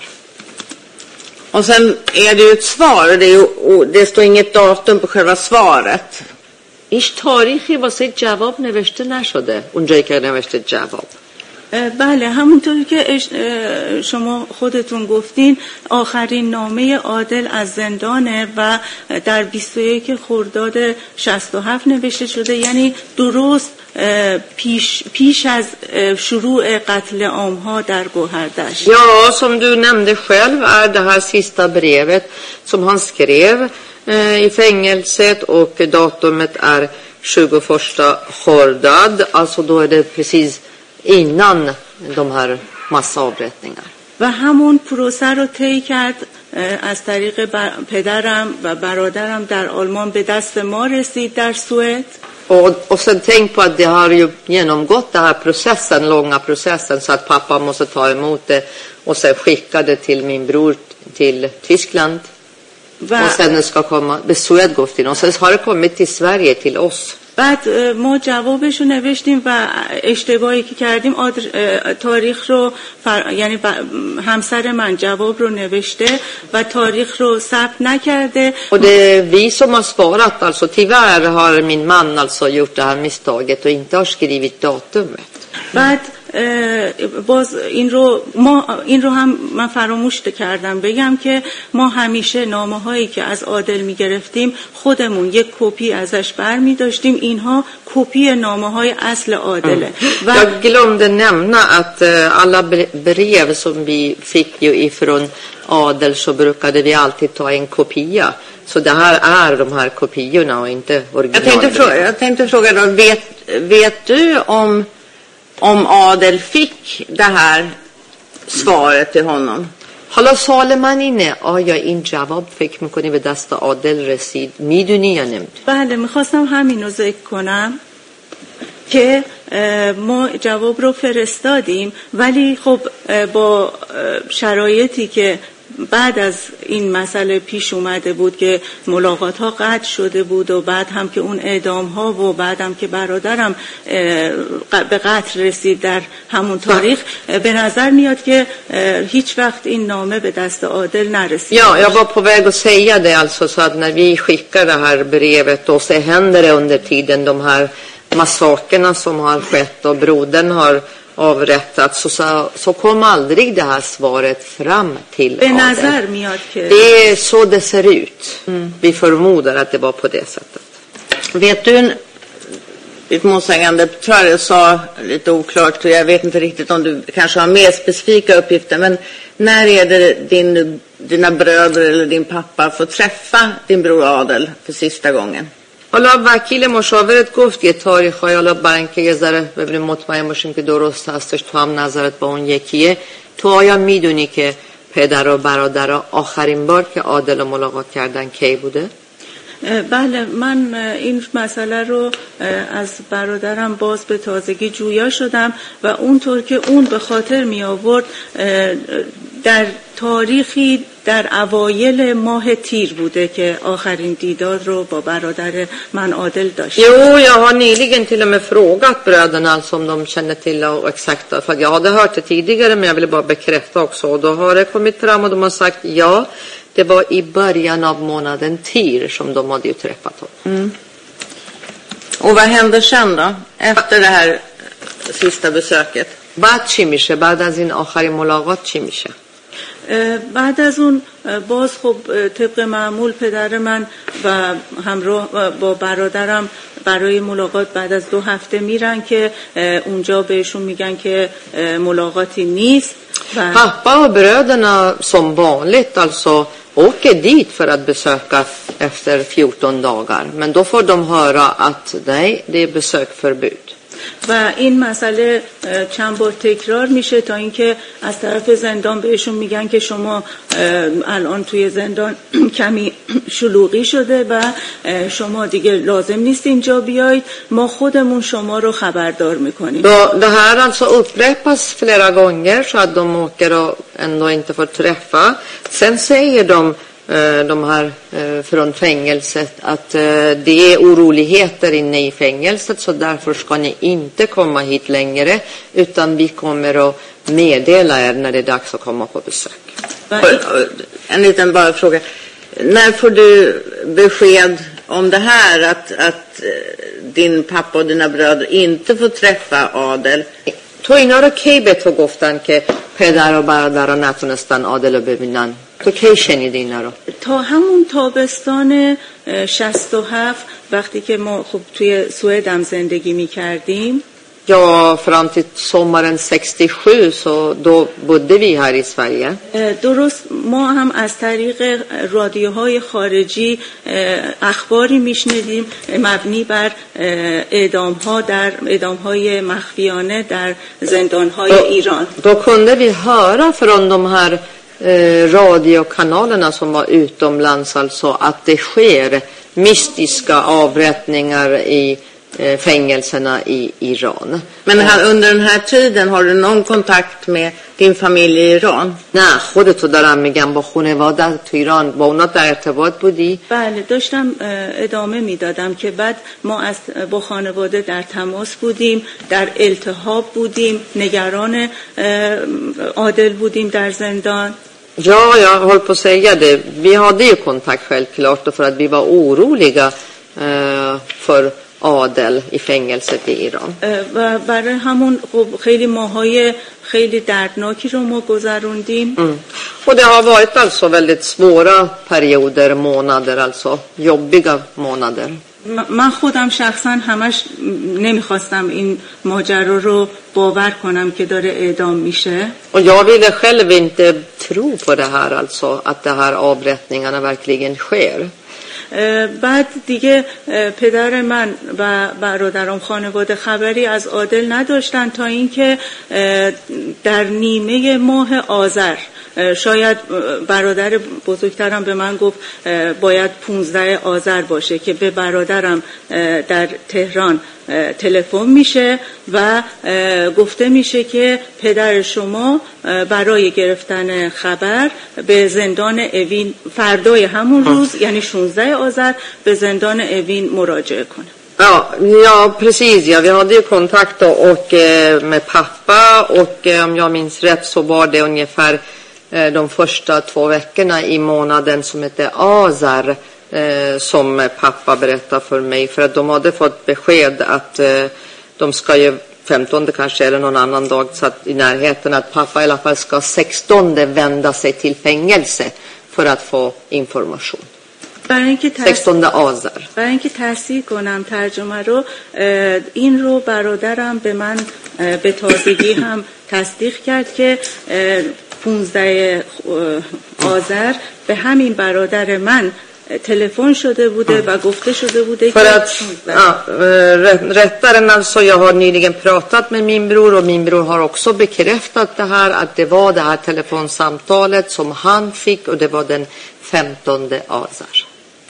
Och sen är det ju ett svar det står inget datum på själva svaret. هیچ تاریخی واسه جواب نوشته نشده اونجایی که نوشته جواب. بله همونطوری که شما خودتون گفتین آخرین نامه عادل از زندانه و در 21 خرداد 67 نوشته شده یعنی درست پیش از شروع قتل عامها در گوهردشت. Ja, som du nämnde själv är det här sista brevet som han skrev i fängelset och datumet är 21 Khordad, alltså då är det precis innan de här massavrättningar. و همون پروسه رو طی کرد از طریق پدرم و برادرم در آلمان به دست ما رسید در سوئد. Och sen tänk på att det har ju genomgått den här långa processen så att pappa måste ta emot det och sen skicka det till min bror till Tyskland. Och sen ska komma به سوئد گفتین och sen har det kommit till Sverige till oss. بعد ما جوابشو نوشتیم و اشتباهی که کردیم تاریخ رو یعنی همسر من جواب رو نوشته و تاریخ رو ثبت نکرده. Och det är vi som har svarat alltså tyvärr har min man alltså gjort det här misstaget och inte har skrivit datumet. بعد باز این رو هم من فراموش کردم بگم که ما همیشه نامه‌هایی که از عادل می‌گرفتیم خودمون یک کپی ازش برمی داشتیم اینها کپی نامه‌های اصل عادله. Jag glömde nämna att alla brev som vi fick ju ifrån adel så brukade vi alltid ta en kopia. Så det här är de här kopiorna och inte original. Jag tänkte fråga då, vet du om Adel fick det här svaret till honom؟ حالا سوال من اینه آیا این جواب فکر میکنی به دست عادل رسید؟ میدونی یا نمیدونی؟ بله میخواستم همین رو ذکر کنم که ما جواب رو فرستادیم ولی خب با شرایطی که بعد از این مسئله پیش اومده بود که ملاقات ها قطع شده بود و بعد هم که اون اعدام ها و بعد هم که برادرم به قتل رسید در همون تاریخ به نظر میاد که هیچ وقت این نامه به دست عادل نرسید. Ja, jag var på väg att säga det alltså så att när vi skickar det här brevet och så händer det under tiden de här massakerna som har skett och brodern har avrättats så kom aldrig det här svaret fram till Adel. Det är så det ser ut. Vi förmodar att det var på det sättet. Vet du, ditt målsägande tror jag sa lite oklart och jag vet inte riktigt om du kanske har mer specifika uppgifter, men när är det dina bröder eller din pappa får träffa din bror Adel för sista gången؟ حالا وکیل مشاورت گفت یه تاریخ‌های حالا برای اینکه یه ذره ببینیم مطمئن باشیم که درست هستش تو هم نظرت با اون یکیه تو آیا میدونی که پدر و برادرها آخرین بار که عادل رو ملاقات کردن کی بوده؟ بله من این مسئله رو از برادرم باز به تازگی جویا شدم و اونطور که اون به خاطر می آورد در تاریخی در اوایل ماه تیر borde که آخرین دیدار رو با برادر من عادل داشت. Jo, jag har nyligen till och med frågat bröderna alltså om de känner till och exakt för jag hade hört det tidigare men jag ville bara bekräfta också och då har det kommit fram och de har sagt ja, det var i början av månaden tir som de hade ju träffat honom. Och vad hände sen då efter det här sista besöket؟ بعد چی میشه؟ بعد از این آخرین ملاقات چی میشه؟ بعد از اون باز خب طبق معمول پدر من و همراه با برادرم برای ملاقات بعد از 2 هفته میرن که اونجا بهشون میگن که ملاقاتی نیست. Pappa och bröderna som vanligt alltså åker dit för att besöka efter 14 dagar. Men då får de höra att nej, det är besökförbud. و این مسئله چند بار تکرار میشه تا اینکه از طرف زندان بهشون میگن که شما الان توی زندان کمی شلوغی شده و شما دیگه لازم نیست اینجا بیایید ما خودمون شما رو خبردار میکنیم. Det här alltså upprepas flera gånger så att de åker och ändå inte får träffa. Sen säger de här från fängelset att det är oroligheter inne i fängelset så därför ska ni inte komma hit längre utan vi kommer att meddela er när det är dags att komma på besök. En liten bara fråga. När får du besked om det här att din pappa och dina bröder inte får träffa Adel؟ تو اینا رو کی به تو گفتن که پدر و برادرها نتونستن عادل رو ببینن؟ تو کی شنیدی اینا رو؟ تا همون تابستان 67 وقتی که ما خب توی سوئد هم زندگی می‌کردیم. Ja, fram till sommaren 67 så då bodde vi här i Sverige. درست ما هم از طریق رادیوهای خارجی اخباری میشنیدیم مبنی بر اعدام‌های مخفیانه در زندان‌های ایران. Då kunde vi höra från de här radiokanalerna som var utomlands alltså att det sker mystiska avrättningar i fängelserna i Iran. Men under den här tiden har du någon kontakt med din familj i Iran؟ نه خودتو دارم میگم با خانواده تو ایران با اونا در ارتباط بودی؟ بله داشتم ادامه میدادم که بعد ما با خانواده در تماس بودیم در التهاب بودیم نگران عادل بودیم در زندان. Ja, jag håller på att säga det. Vi hade ju kontakt självklart för att vi var oroliga för Adel i fängelset i Iran. و برای همون خیلی ماهای خیلی دردناکی رو ما گذروندیم. Och det har varit alltså väldigt svåra perioder, månader alltså, jobbiga månader. من خودم شخصا همش نمیخواستم این ماجرا رو باور کنم که داره اعدام میشه. Och jag ville själv inte tro på det här, alltså att det här avrättningarna verkligen sker. بعد دیگه پدر من و برادرم خانواده خبری از عادل نداشتن تا اینکه در نیمه ماه آذر، شاید برادر بزرگترم به من گفت باید 15 آذر باشه که به برادرم در تهران تلفن میشه و گفته میشه که پدر شما برای گرفتن خبر به زندان اوین فردای همون روز یعنی 16 آذر به زندان اوین مراجعه کنه. Ja, precis. Ja, vi hade ju kontakt då, och med pappa, och om jag minns rätt så var det ungefär de första 2 veckorna i månaden som heter Azar, som pappa berättade för mig, för att de hade fått besked att de ska ju 15 kanske eller någon annan dag så att i närheten att pappa i alla fall ska 16 vända sig till fängelse för att få information. 16 آذر. برای اینکه تصحیح کنم ترجمه رو، این رو برادرم به من به تازگی هم تصدیق کرد که 15 آذر به همین برادر من telefon شده بوده و گفته شده بوده för att rättaren, alltså jag har nyligen pratat med min bror och min bror har också bekräftat det här, att det var det här telefonsamtalet som han fick och det var den 15 آذر.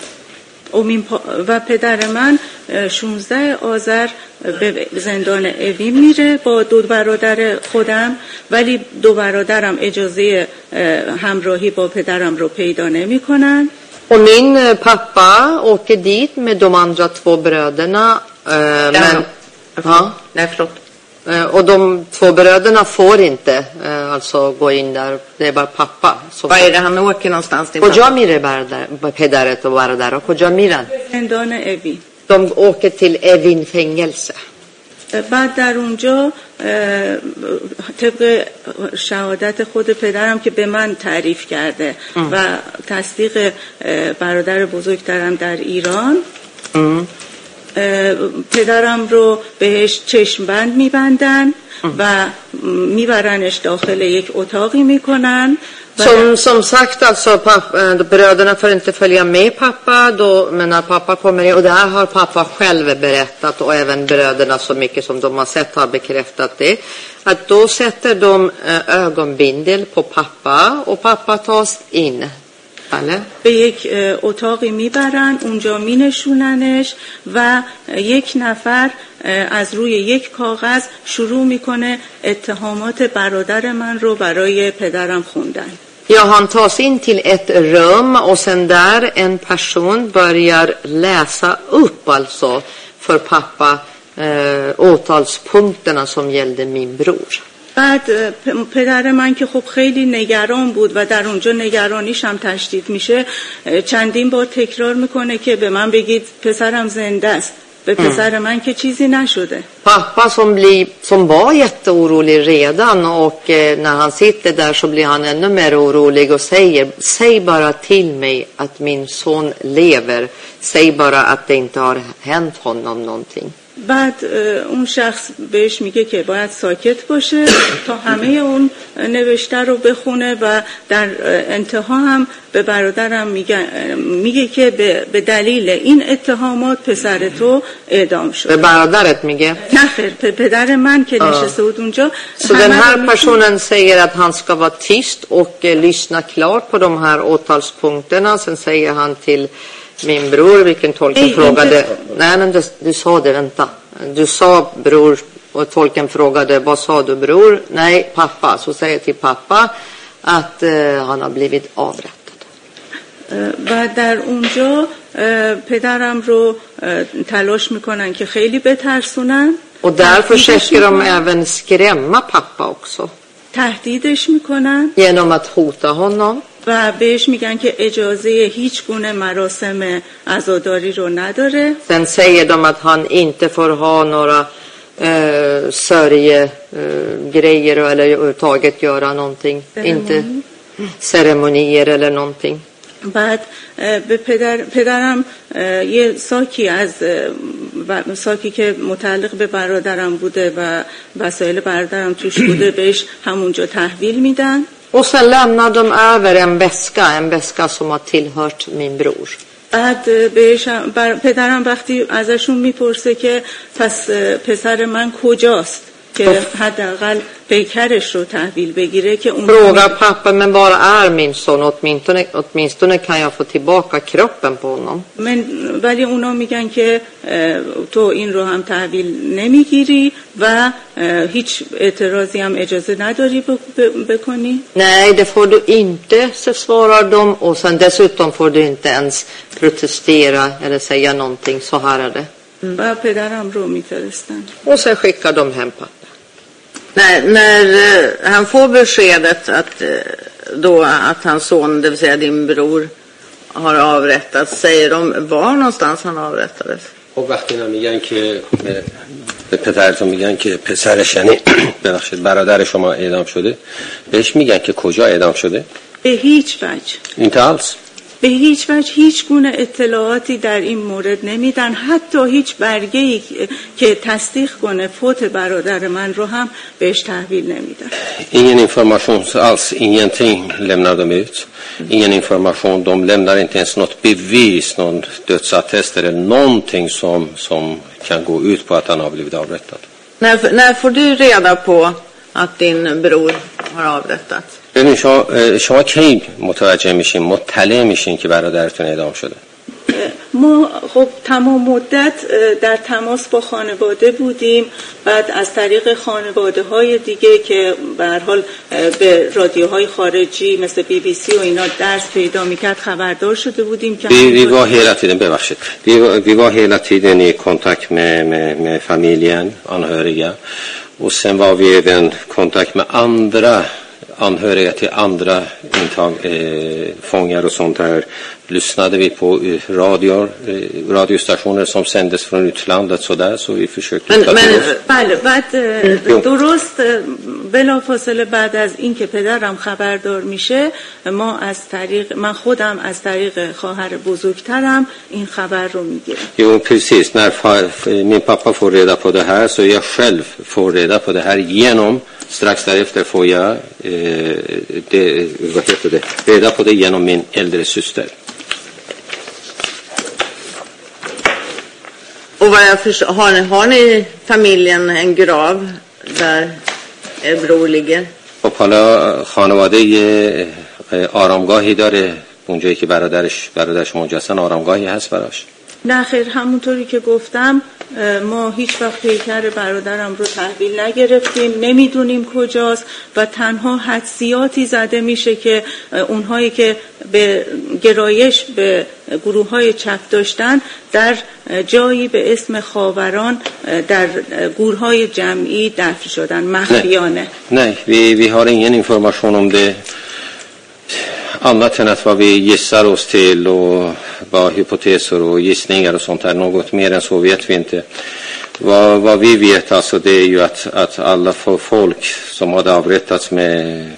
و پدر من 16 آذر به زندان اوین میره با 2 برادر خودم، ولی 2 برادرم اجازه همراهی با پدرم رو پیدا نمی کنن. Och min pappa åker dit med de andra 2 bröderna. Men, nej, förlåt. Och de 2 bröderna får inte alltså gå in där. Det är bara pappa. Var är det han åker någonstans? کجا میره پدرت و برادرها؟ کجا میرن؟ زندان اوین. De åker till Evin fängelse. بعد در اونجا طبق شهادت خود پدرم که به من تعریف کرده و تصدیق برادر بزرگترم در ایران، پدرم رو بهش چشم بند میبندن و میبرنش داخل یک اتاقی میکنن. Som sagt, alltså bröderna får inte följa med pappa då, men när pappa kommer in, och det här har pappa själv berättat och även bröderna så mycket som de har sett har bekräftat det, att då sätter de ögonbindel på pappa och pappa tas in. به یک اتاقی میبرن، اونجا مینشوننش و یک نفر از روی یک کاغذ شروع میکنه اتهامات برادر من رو برای پدرم خوندن. Ja, han tas in till ett rum och sen där en person börjar läsa upp alltså för pappa åtalspunkterna som gällde min bror. بعد پدر من که خب خیلی نگران بود و در اونجا نگرانیش هم تشدید میشه، چندین بار تکرار میکنه که به من بگید پسرم زنده است، به پسر من که چیزی نشده. Pappa som var jätteorolig redan, och när han sitter där så blir han ännu mer orolig och säger: säg bara till mig att min son lever, säg bara att det inte har hänt honom någonting. بعد اون شخص بهش میگه که باید ساکت باشه تا همه اون نوشته رو بخونه و در انتها هم به برادرم میگه که به دلیل این اتهامات پسر تو اعدام شد. به برادرت میگه؟ نه خیر، پدر من که نشسته بود اونجا. Så den här personen säger att han ska vara tyst och lyssna klart på de här åtalspunkterna. Sen säger han till min bror, vilken tolken frågade, nej men du sa det, vänta. Du sa bror, och tolken frågade, vad sa du bror? Nej, pappa. Så säger till pappa att han har blivit avrättad. و در اونجا پدرم رو تلاش میکنن که خیلی بترسونن. Och där försöker de även skrämma pappa också. تهدیدش میکنن. Genom att hota honom. و بهش میگن که اجازه هیچ گونه مراسم عزاداری رو نداره. Sen säger de att han inte får ha några sörjegrejer eller överhuvudtaget göra någonting. Inte ceremonier eller någonting. بعد به پدرم یه ساکی که متعلق به برادرم بوده و وسایل برادرم توش بوده بهش همونجا تحویل میدن. Och sen lämnar de över en väska som har tillhört min bror. بعد بهش پدرم وقتی ازشون میپرسه که پس پسر من کجاست که حداقل پیکرش رو تحویل بگیره که اون frågar pappa men var är min son åtminstone kan jag få tillbaka kroppen på honom. ولی اونا میگن که تو این رو هم تحویل نمیگیری و هیچ اعتراضی هم اجازه نداری بکنی. Nej, det får du inte, så svarar de, och sen dessutom får du inte ens protestera eller säga någonting, så här är det. و پدرم رو میفرستن. Och sen skickar de hem pappa. När han får beskedet att hans son, det vill säga din bror, har avrättats, säger de var någonstans han avrättades? خب وقتی میگن که به پدرتون میگن که پسرش یعنی ببخشید برادر شما اعدام شده، بهش میگن که کجا اعدام شده؟ به هیچ وجه. اینتالس؟ به هیچ وجه هیچ گونه اطلاعاتی در این مورد نمیدن. حتی هیچ برگه‌ای که تصدیق کنه فوت برادر من رو هم بهش تحویل نمیدن. Ingen information alls, ingenting lämnar de ut. Ingen information, de lämnar inte ens något bevis, någon dödsattest eller någonting som kan gå ut på att han har blivit avrättad. När får du reda på att din bror har avrättats? ببین شما کی متوجه میشین مطلع میشین که برادرتون اعدام شده؟ ما خب تمام مدت در تماس با خانواده بودیم. بعد از طریق خانواده های دیگه که به هر حال به رادیوهای خارجی مثل BBC و اینا درس پیدا میکرد خبردار شده بودیم که vi var hela tiden bevärset. Vi var hela tiden i kontakt med familjen, anhöriga, och sen var vi även i kontakt med andra anhöriga till andra fångar och sånt här. Lyssnade vi på radiostationer som sändes från utlandet så där, så vi försökte بله بعد درست بلافاصله بعد از اینکه پدرم خبردار میشه من خودم از طریق خواهر بزرگترم این خبر رو میگیرم. Jo, precis. När min pappa får reda på det här så jag själv får reda på det här strax därefter får jag reda på det genom min äldre syster. Och vad jag förstår, har ni familjen en grav där er bror ligger? خب حالا خانواده آرامگاهی داره اونجایی که برادرش مجسن آرامگاهی هست براش؟ نه خیر، همونطوری که گفتم ما هیچ وقت پیکر برادرم رو تحویل نگرفتیم، نمیدونیم کجاست و تنها حدسیاتی زده میشه که اونهایی که به گرایش به گروه‌های چپ داشتن در جایی به اسم خاوران در گورهای جمعی دفن شدن مخفیانه. Nej, vi har ingen information om det annat än att vad vi gissar oss till och vad hypoteser och gissningar och sånt här, något mer än så vet vi inte. Vad vi vet alltså, det är ju att alla folk som hade avrättats med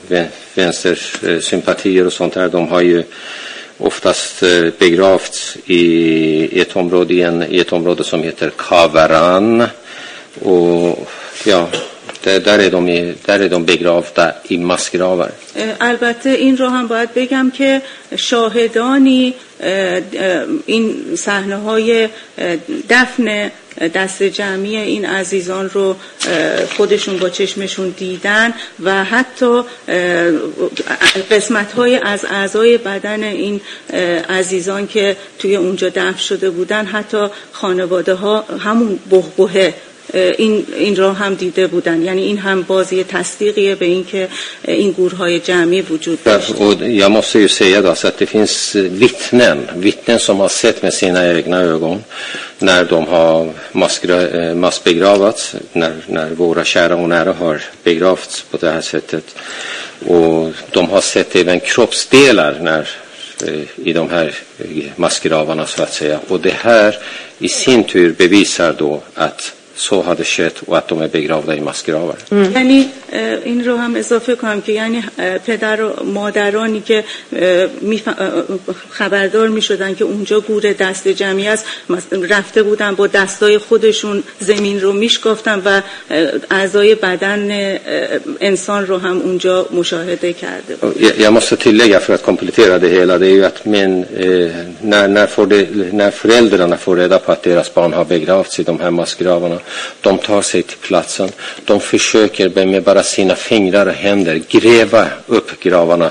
vänstersympatier och sånt här, de har ju oftast begravts i ett område som heter Kavaran, och ja, där är de begravda i massgravar. البته این رو هم باید بگم که شاهدانی این صحنه‌های دفن دست جمعی این عزیزان رو خودشون با چشمشون دیدن و حتی قسمت‌های از اعضای بدن این عزیزان که توی اونجا دفن شده بودن، حتی خانواده‌ها همون بحبوحه این را هم دیده بودن. یعنی این هم بازی تصدیقیه به این که این گورهای جمعی وجود داشت. Jag måste ju säga då så att det finns vittnen som har sett med sina egna ögon när de har massbegravats, när våra kära och nära har begravts på det här sättet, och de har sett även kroppsdelar i de här massgravarna så att säga, och det här i sin tur bevisar då att så hade skett och att de är begravda i massgravar. یعنی این رو هم اضافه کنم که یعنی پدر و مادرانی که خبردار می شدن که اونجا گور دست جمعی است رفته بودن با دستای خودشون زمین رو میشکافتن و اعضای بدن انسان رو هم اونجا مشاهده کرده بود. Jag måste tillägga för att komplettera det hela, det är ju att när föräldrarna får reda på att deras barn har begravts i de här massgravarna, de tar sig till platsen, de försöker med bara sina fingrar och händer gräva upp gravarna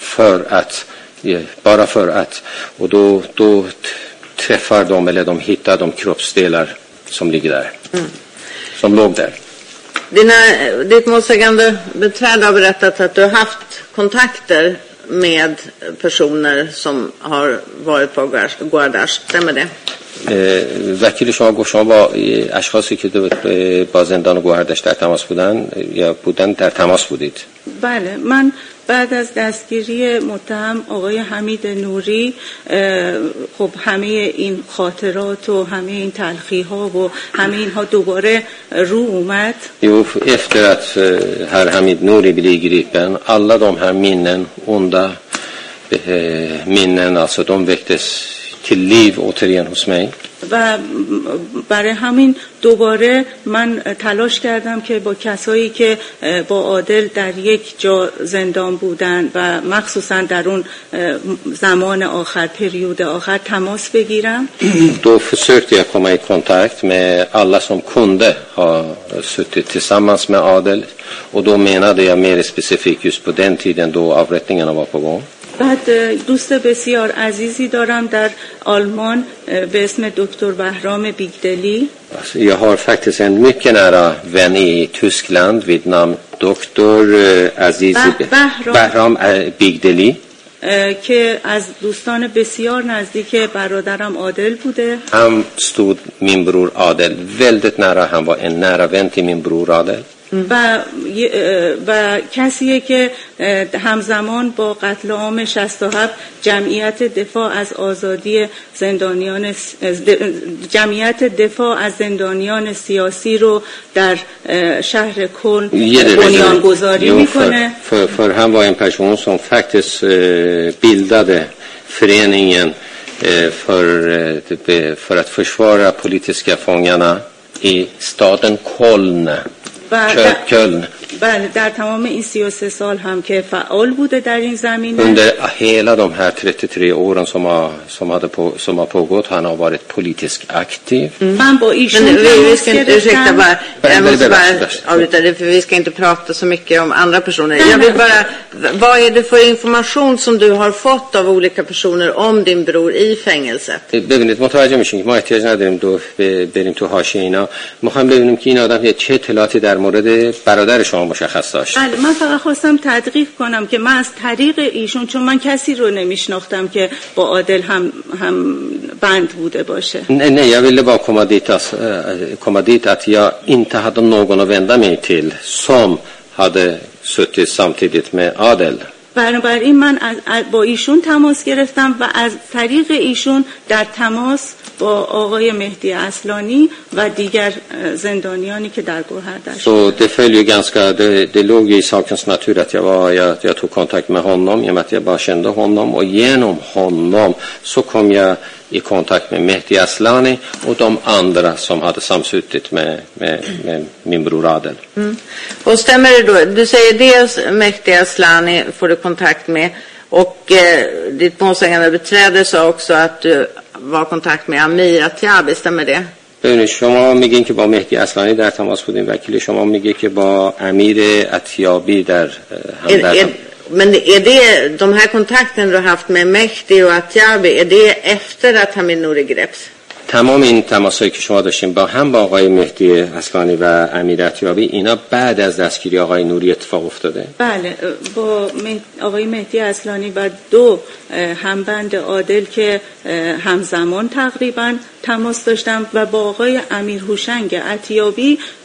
bara för att och då träffar de eller de hittar de kroppsdelar som ligger där, som låg där. Ditt målsägande beträde har berättat att du har haft kontakter med personer som har varit på Goardash, stämmer det؟ وکیل شما گفت شما با اشخاصی که با زندان گوهردش در تماس بودن یا بودن در تماس بودید؟ بله، من بعد از دستگیری متهم آقای حمید نوری خب همه این خاطرات و همه این تلخی ها و همه اینها دوباره رو اومد. Jo, efter att herr Hamid Nouri blev gripen, alla de här onda minnen, alltså de väcktes till liv återigen hos mig. و برای همین دوباره من تلاش کردم که با کسایی که با عادل در یک جا زندان بودن و مخصوصا در اون زمان آخر، پریود آخر تماس بگیرم. Då försökte jag komma i kontakt med alla som kunde ha suttit tillsammans med Adel, och då menade jag mer specifikt just på den tiden då avrättningarna var på gång. بعد دوست بسیار عزیزی دارم در آلمان به اسم دکتر بهرام بیگدلی. Jag har faktiskt en mycket nära vän i Tyskland vid namn doktor Aziz Bahram Bigdeli که از دوستان بسیار نزدیک برادرم عادل بوده. Han stod min bror Adel väldigt nära, han var en nära vän till min bror Adel. و کسیه که همزمان با قتل عام 67 جمعیت دفاع از آزادی زندانیان سیاسی رو در شهر کلن بنیانگذاری میکنه. För han var en person som faktiskt bildade föreningen för att försvara politiska fångarna i staden Köln. بله، در تمام این 33 سال هم که فعال بوده در این زمینه. Under hela de här 33 åren som har pågått, han har varit politiskt aktiv. من با ایشون vi ska inte ursäkta bara, jag måste bara avbryta det, för vi ska inte prata så mycket om andra personer. Jag vill bara, vad är det för information som du har fått av olika personer om din bror i fängelset؟ ببینید متوجه میشین که ما احتیاج نداریم بریم تو حاشیه اینا. میخوام ببینیم که این آدم چه اطلاعاتی در مورد برادر شما مشخص داشت. بله، من فقط خواستم تدقیق کنم که من از طریق ایشون، چون من کسی رو نمیشناختم که با عادل هم بند بوده باشه. Nej, jag ville bara komma dit att jag inte hade någon att vända mig till som hade suttit samtidigt med Adel. بنابراین من با ایشون تماس گرفتم و از طریق ایشون در تماس با آقای مهدی اصلانی و دیگر زندانیانی که در گوهردش. Så det följer ganska, det låg i sakens natur att jag tog kontakt med honom i och med att jag bara kände honom, och genom honom så kom jag i kontakt med Mehdi Aslani och de andra som hade samsuttit med min bror Adel. Och stämmer det då? Du säger dels Mehdi Aslani får du kontakt med, och ditt målsägande beträde sa också att du var i kontakt med Amir Atiabi, stämmer det؟ ببینید شما میگین که با مهدی اصلانی در تماس بودین، وکیل شما میگه که با امیر اتیابی در Men är det de här kontakterna du har haft med Mehdi och Atiabi, är det efter att Hamid Nouri greps؟ تمام این تماسایی که شما داشتین با آقای مهدی اصلانی و امیر اتیابی، اینا بعد از دستگیری آقای نوری اتفاق افتاده؟ بله، با آقای مهدی اصلانی و دو همبند عادل که همزمان تقریبا تماس داشتم و با آقای امیر هوشنگ اتیابی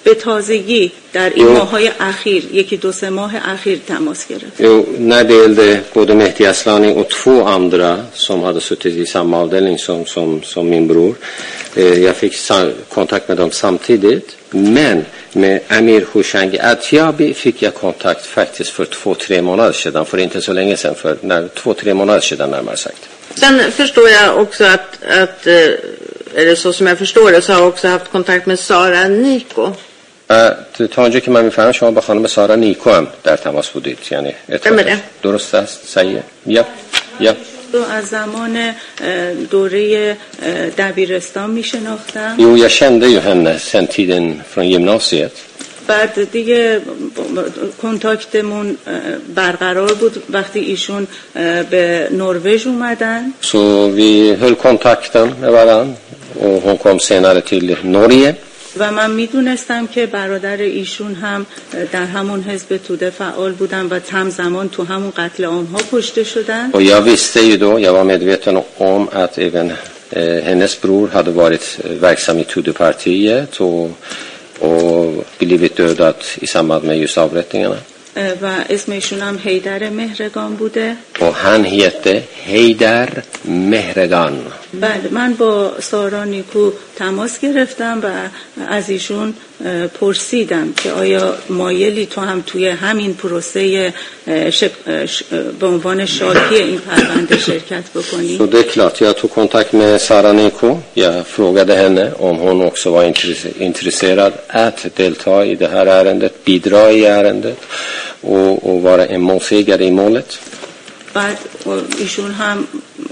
به تازگی در این ماه‌های اخیر یکی دو سه ماه اخیر تماس گرفت. Jo, när det gällde både Mehdi Aslani och två andra som hade suttit i samma avdelning som min bror. Jag fick kontakt med dem samtidigt. Men med Amir Hushangi Atyabi fick jag kontakt faktiskt för 2-3 månader sedan. För inte så länge sedan, för 2-3 månader sedan närmare sagt. Sen förstår jag också att eller så som jag förstår det så har jag också haft kontakt med Sara Niko. تا اونجا که من میفهمم شما با خانم سارا نیکو هم در تماس بودید، یعنی درست است؟ صحیحه؟ یا تو از زمان دوره دبیرستان میشناختم. Jo, jag kände ju henne sen tiden från gymnasiet. بعد دیگه کنتاکتمون برقرار بود وقتی ایشون به نروژ اومدن. Så vi höll kontakten med varandra och hon kom senare till Norge. و من میدونستم که برادر ایشون هم در همون حزب توده فعال بودن و همزمان تو همون قتل عام‌ها کشته شدن. Och jag visste ju då, jag var medveten om att även hennes bror hade varit verksam i Tudepartiet och blivit dödad i samband med just avrättningarna. و اسم ایشون هم حیدر مهرگان بوده. Och han hette Heydar Mehregan. بله، من با سارا نیکو تماس گرفتم و از ایشون پرسیدم که آیا مایلی تو هم توی همین پروسه به عنوان شاکی این پرونده شرکت بکنی؟ Så det är klart, jag tog kontakt med Sara Niko. Jag frågade henne om hon också var intresserad att delta i det här ärendet, bidra i ärendet och vara en målsägare i målet. بعد ایشون هم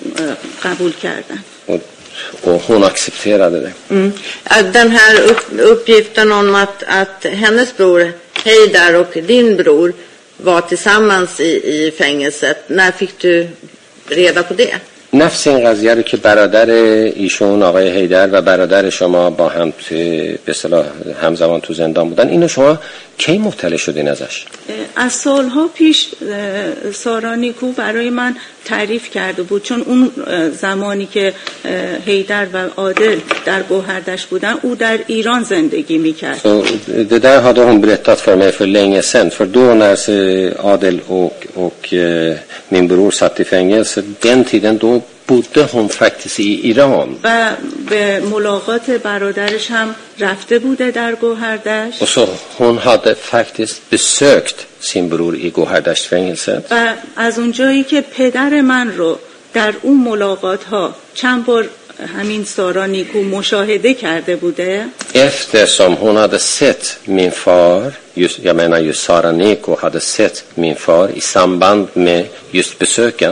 قبول کردن. Och hon accepterade det. Den här uppgiften om att hennes bror Heydar och din bror var tillsammans i fängelset, när fick du reda på det? نفس این قضیه رو که برادر ایشون آقای حیدر و برادر شما با هم به اصطلاح همزمان تو زندان بودن، اینو شما کی مطلع شدین ازش؟ از سالها پیش سارا نیکو برای من تعریف کرده بود، چون اون زمانی که حیدر و عادل در گوهردشت بودن او در ایران زندگی میکرد. Det där hade hon berättat för mig för länge sedan, för då när Adel och min bror satt i fängelse, den tiden då bodde hon faktiskt i Iran. و به ملاقات برادرش هم رفته بوده در گوهردشت. Och så hon hade faktiskt besökt sin bror i Gohardasht-fängelset. و از اونجایی که پدر من رو در اون ملاقات ها چند بار همین سارا نیکو مشاهده کرده بوده. Eftersom hon hade sett min far, jag menar just Sara Niko hade sett min far i samband med just besöken.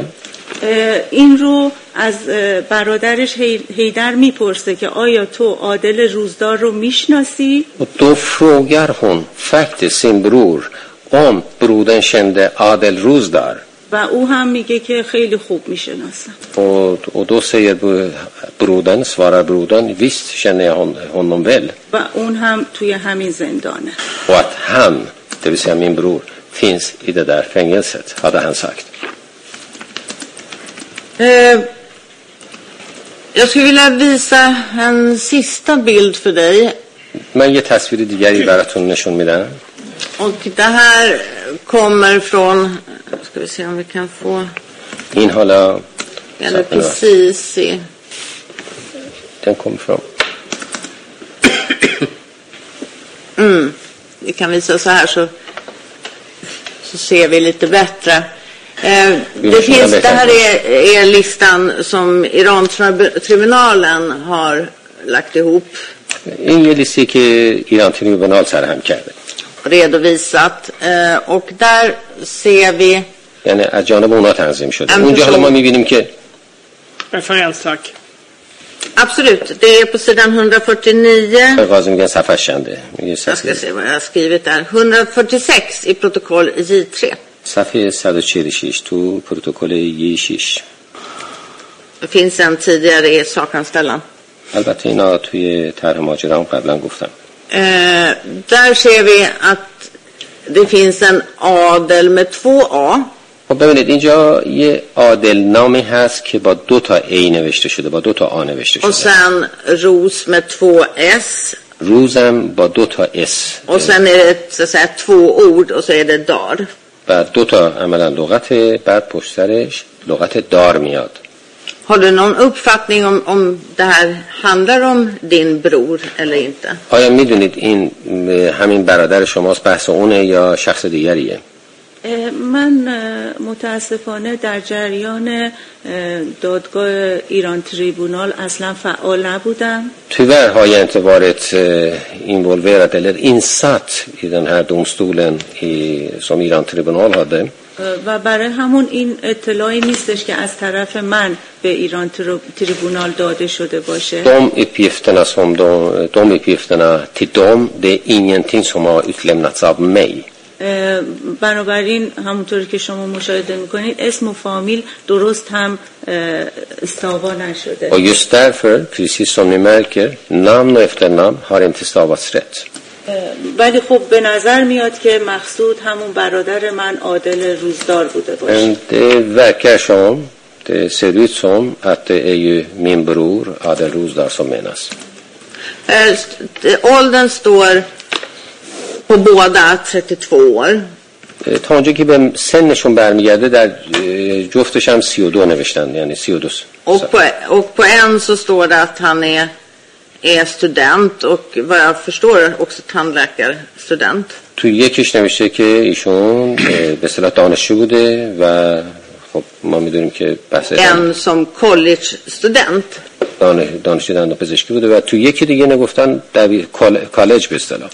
این رو از برادرش حیدر میپرسه که آیا تو عادل روزدار رو میشناسی؟ Och då frågar hon faktiskt sin bror om brodern kände Adel Ruzdar. و او هم میگه که خیلی خوب میشناسم. Och då säger brodern, svarar brodern, visst känner jag honom väl. و اون هم توی همین زندانه. Och att han, det vill säga min bror, finns i det där fängelset, hade han sagt. Jag skulle vilja visa en sista bild för dig. من یه تصویر دیگری براتون نشون میدم. Och det här kommer från, ska vi se om vi kan få این حالا eller precis i. Den kommer från. Vi kan visa så här så ser vi lite bättre. Det här är listan som Iran-tribunalen har lagt ihop. این یه لیستی که ایران تریبونال سرهم کرده. Redovisat. Och där ser vi یعنی از جانب اونا تنظیم شده. اونجا حالا ما می‌بینیم که referens tack. Absolut, det är på sidan 149. فرقازی میگن صفحه شنده. Jag ska se vad jag har skrivit där. 146 i protokoll J3. صفحه 146 تو پروتکل J6. Det finns en tidigare i sakanställan. البته اینا توی طرح ماجرا قبلا گفتم. Där ser vi att det finns en adel med 2A. خب ببینید اینجا یه عادل نامی هست که با 2 تا A نوشته شده، با 2 تا A نوشته شده. Och sen Ros med 2S روزم با 2 تا اس. Och sen är det så att säga 2 ord och så är det dar. بعد 2 تا عملا لغت، بعد پشت سرش لغت دار میاد. Har du någon uppfattning om det här handlar om din bror eller inte? آیا میدونید این همین برادر شماست، بحث اونه یا شخص دیگریه؟ من متاسفانه در جریان دادگاه ایران تریبونال اصلا فعال نبودم. Tyvärr har jag inte varit involverad eller insatt i den här domstolen som Iran tribunal hade. و برای همون این اطلاعی نیستش که از طرف من به ایران تریبونال داده شده باشه. De uppgifterna till dem, det är ingenting som har utlämnats av mig. بنابراین همونطور که شما مشاهده میکنید اسم و فامیل درست هم استوا نشده. Och just därför, precis som ni märker, namn och efternamn har inte stavats rätt. ولی خب به نظر میاد که مقصود همون برادر من عادل روزدار بوده باشه. Det verkar som, det ser ut som att det är ju min bror Adel Rozdar som menas. Åldern står på båda 32 år. تا اونجا که به سنشون برمیگرده در جفتش هم 32 نوشتن، یعنی 32. Och på en så står det att han är student och vad jag förstår också tandläkarstudent. تو یکیش نوشته که ایشون به اصطلاح دانشجو بوده و خب ما میدونیم که بحث en som college student. دانشجو دندانپزشکی بوده و تو یکی دیگه نگفتن کالج به اصطلاح.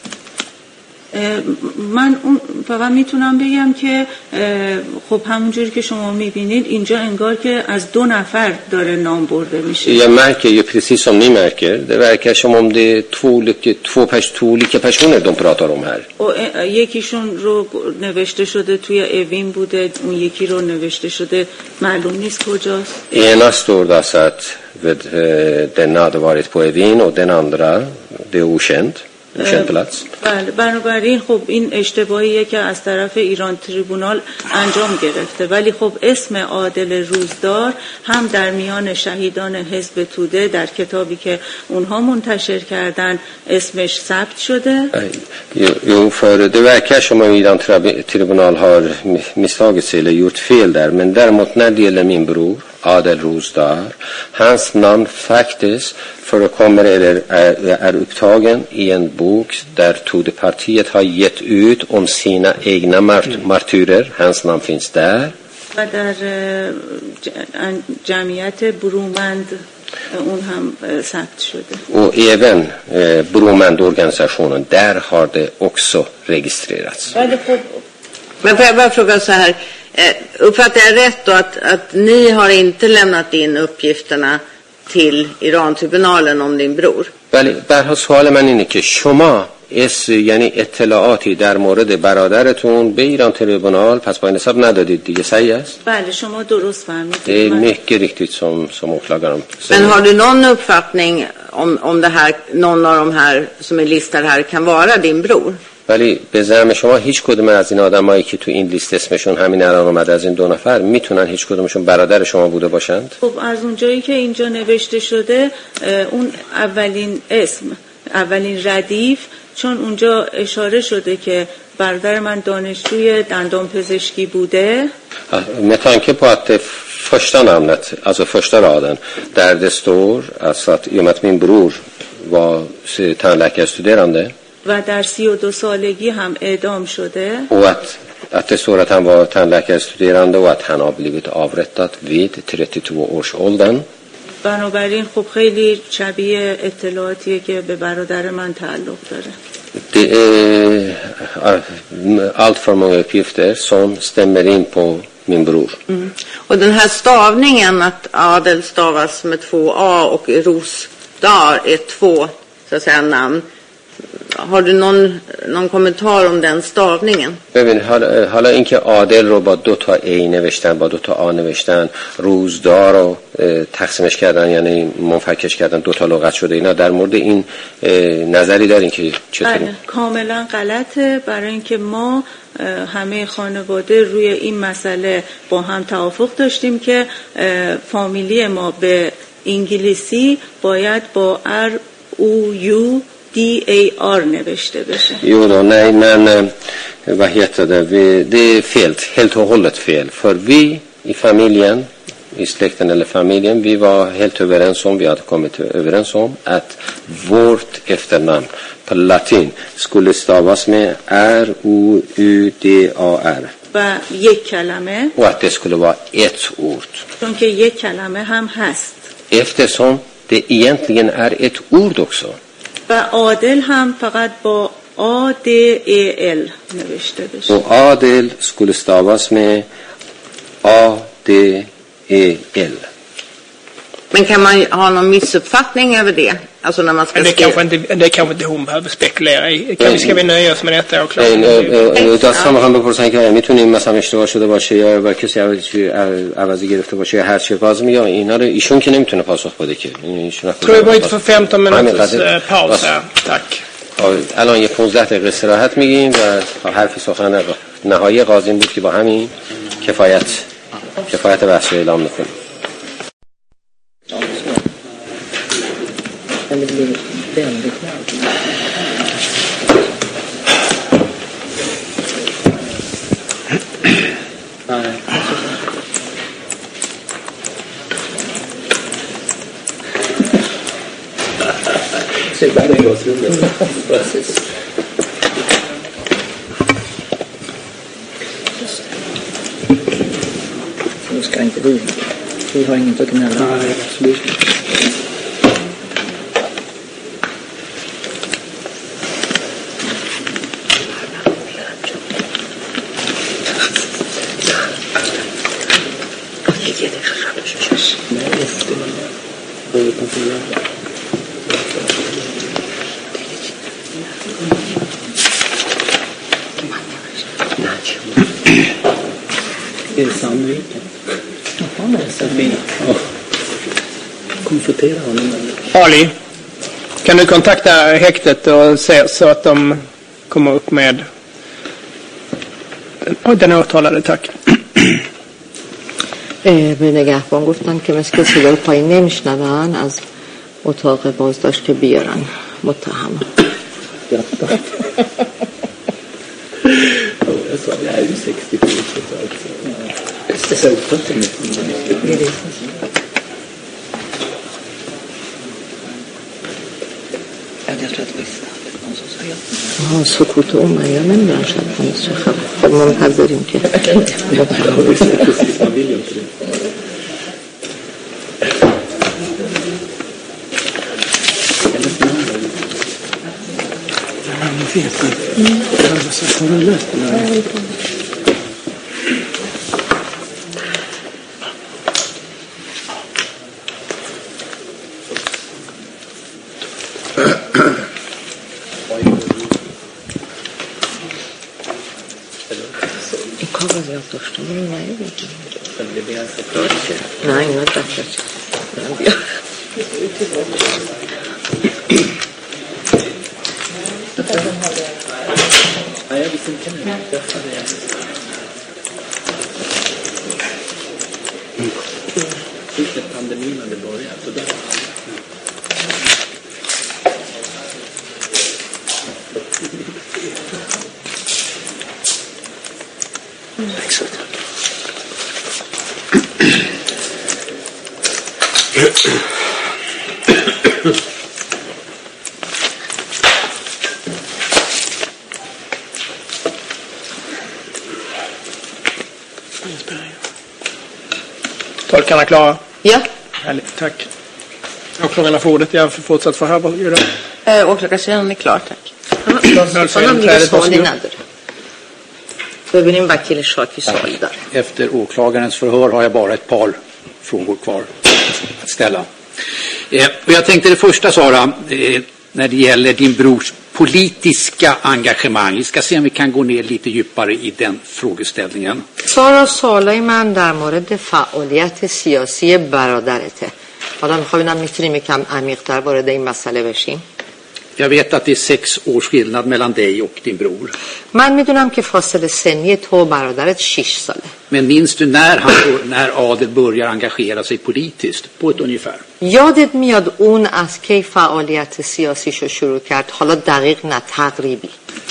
من فقط میتونم بگم که خب همونجوری که شما میبینید اینجا انگار که از 2 نفر داره نام برده میشه. Jag märker ju precis som ni märker, det verkar som om det är två olika personer de pratar om här. یکیشون رو نوشته شده توی اوین بوده، اون یکی رو نوشته شده معلوم نیست کجاست. Ena står det så att den hade varit på Evin och den andra det är okänd. بله، بنابراین خب این اشتباهیه که از طرف ایران تریبونال انجام گرفته، ولی خب اسم عادل روزدار هم در میان شهیدان حزب توده در کتابی که اونها منتشر کردن اسمش ثبت شده. Jo, för det verkar som om Iran tribunal har misstagit sig eller gjort fel där, men däremot när det gäller min bror Adel Rozdar, hans namn faktiskt förekommer eller är upptagen i en bok där Tudepartiet har gett ut om sina egna martyrer. Hans namn finns där. و در جمعیت برومند اون هم ثبت شده. Och även Bromand-organisationen, där har det också registrerats. Men får jag bara fråga så här, uppfattar jag rätt då att ni har inte lämnat in uppgifterna till Iran-tribunalen om din bror? بله، برای سوال من اینه که شما یعنی اطلاعاتی در مورد برادرتون به ایران تریبونال پس با این حساب ندادید دیگه، صحیح است؟ بله، شما درست فهمیدید. Det är mycket riktigt som åklagaren säger. Men har du någon uppfattning om det här, någon av de här som är listade här kan vara din bror? ولی به زعم شما هیچ کدوم از این آدمایی که تو این لیست اسمشون همین الان اومده از این 2 نفر میتونن هیچ کدومشون برادر شما بوده باشند؟ خب از اونجایی که اینجا نوشته شده اون اولین اسم، اولین ردیف، چون اونجا اشاره شده که برادر من دانشجوی دندانپزشکی بوده. Med tanke på att det första namnet, alltså första raden, där det står alltså att i och med att min bror var tandläkarstuderande و در 32 سالگی هم اعدام شده. Och att det står att han var tandläkarstuderande och att han har blivit avrättad vid 32-årsåldern. بنابراین خب خیلی شبیه اطلاعاتیه که به برادر من تعلق داره. Det är allt för många uppgifter som stämmer in på min bror. Och den här stavningen att Adel stavas med 2A och Rozdar är 2 så att säga namn. Har du någon kommentar om den stavningen؟ ببین حالا اینکه عادل رو با 2 تا ای نوشتن، با 2 تا آ نوشتن، روزدار رو تقسیمش کردن یعنی منفکش کردن، 2 تا لغت شده، اینا در مورد این نظری دارین که چطوری؟ کاملا غلطه، برای اینکه ما همه خانواده روی این مسئله با هم توافق داشتیم که فامیلی ما به انگلیسی باید با R O U DAR növishte bشه. Jo då, nej, men vad heter det? Det är fel, helt och hållet fel. För vi i familjen, i släkten eller familjen, vi var helt överens om, vi hade kommit överens om att vårt efternamn på latin skulle stavas med R-O-U-D-A-R. Och att det skulle vara ett ord. Eftersom det egentligen är ett ord också. Och Adel skulle stavas med A-D-E-L. Men kan man ha någon missuppfattning över det? Alltså när man ska det kanske inte hon behöver spekulera i. Ska vi nöja oss med detta och klart? داستان هم بپرسن که میتونیم مثلا اشتباه شده باشه یا با کسی عوضی گرفته باشه یا هر چی لازم یا اینا رو ایشون که نمیتونه پاسخ بده که ایشون tror jag bara för 15 minuters paus här. Tack. الان یه 15 دقیقه استراحت میگیم و تا حرف سخن نهایی قاضی بود که با همین کفایت بحث اعلام میکنیم. Eller blir väldigt nära. Nej. Se där det går runt. Precis. Nu ska inte vi har inget att gnälla. Nej, absolut. Är det Sandviken? Ja, det är Sandviken. Konfrontera honom. Ali, kan du kontakta häktet och se så att de kommer upp med den åtalade, tack. به نگهبان گفتن که مثل که صدای پایین نمیشنون از اتاق بازداشت بیارن متهم. Jag sa det här är ju 60 på det så jag tror att visst någon som sa ja. سکوت اومد یا نمیدونم شاید هنوز چه خبر. خب ما منتظریم که Nej, inte därför. Ja, jag visste inte när jag träffade det. Just när pandemin hade börjat. Så där. Exakt. Tolkarna klara? Ja. Härligt, tack. Åklagarna får ordet. Jag får fortsatt förhör. Åklagarsidan är klar, tack. ببینیم وکیل شاکی سوالی داره. Efter åklagarens förhör har jag bara ett par frågor kvar att ställa. Och jag tänkte det första, Sara, när det gäller din brors politiska engagemang. Vi ska se om vi kan gå ner lite djupare i den frågeställningen. سارا سوالای من در مورد فعالیت سیاسی برادرته. حالا می‌خوام ببینم می‌تونیم یکم عمیق‌تر وارد این مسئله بشیم. Jag vet att det är 6 års skillnad mellan dig och din bror. من میدونم که فاصله سنی تو و برادرت 6 ساله. Men minns du när Adel börjar engagera sig politiskt på ett ungefär? یادت میاد اون از کی فعالیت سیاسیشو شروع کرد؟ حالا دقیق نه تقریبی.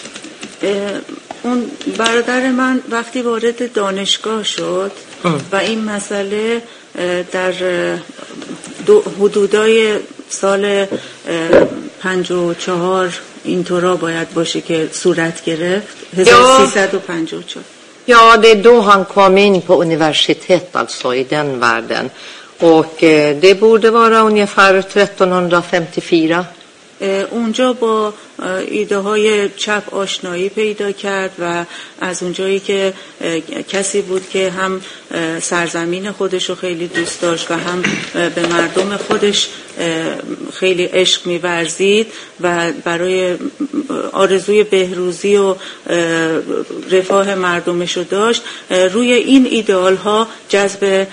اون برادر من وقتی وارد دانشگاه شد و این مسئله در حدودای سال 54 اینطورا باید باشه که صورت گرفت 1354. Ja, det är då han kom in på universitet, alltså i den världen. Och det borde vara ungefär 1354. اونجا با ایده های چپ آشنایی پیدا کرد و از اونجایی که کسی بود که هم سرزمین خودش رو خیلی دوست داشت و هم به مردم خودش خیلی عشق می‌ورزید و برای آرزوی بهروزی و رفاه مردمش رو داشت، روی این ایدئال ها جذب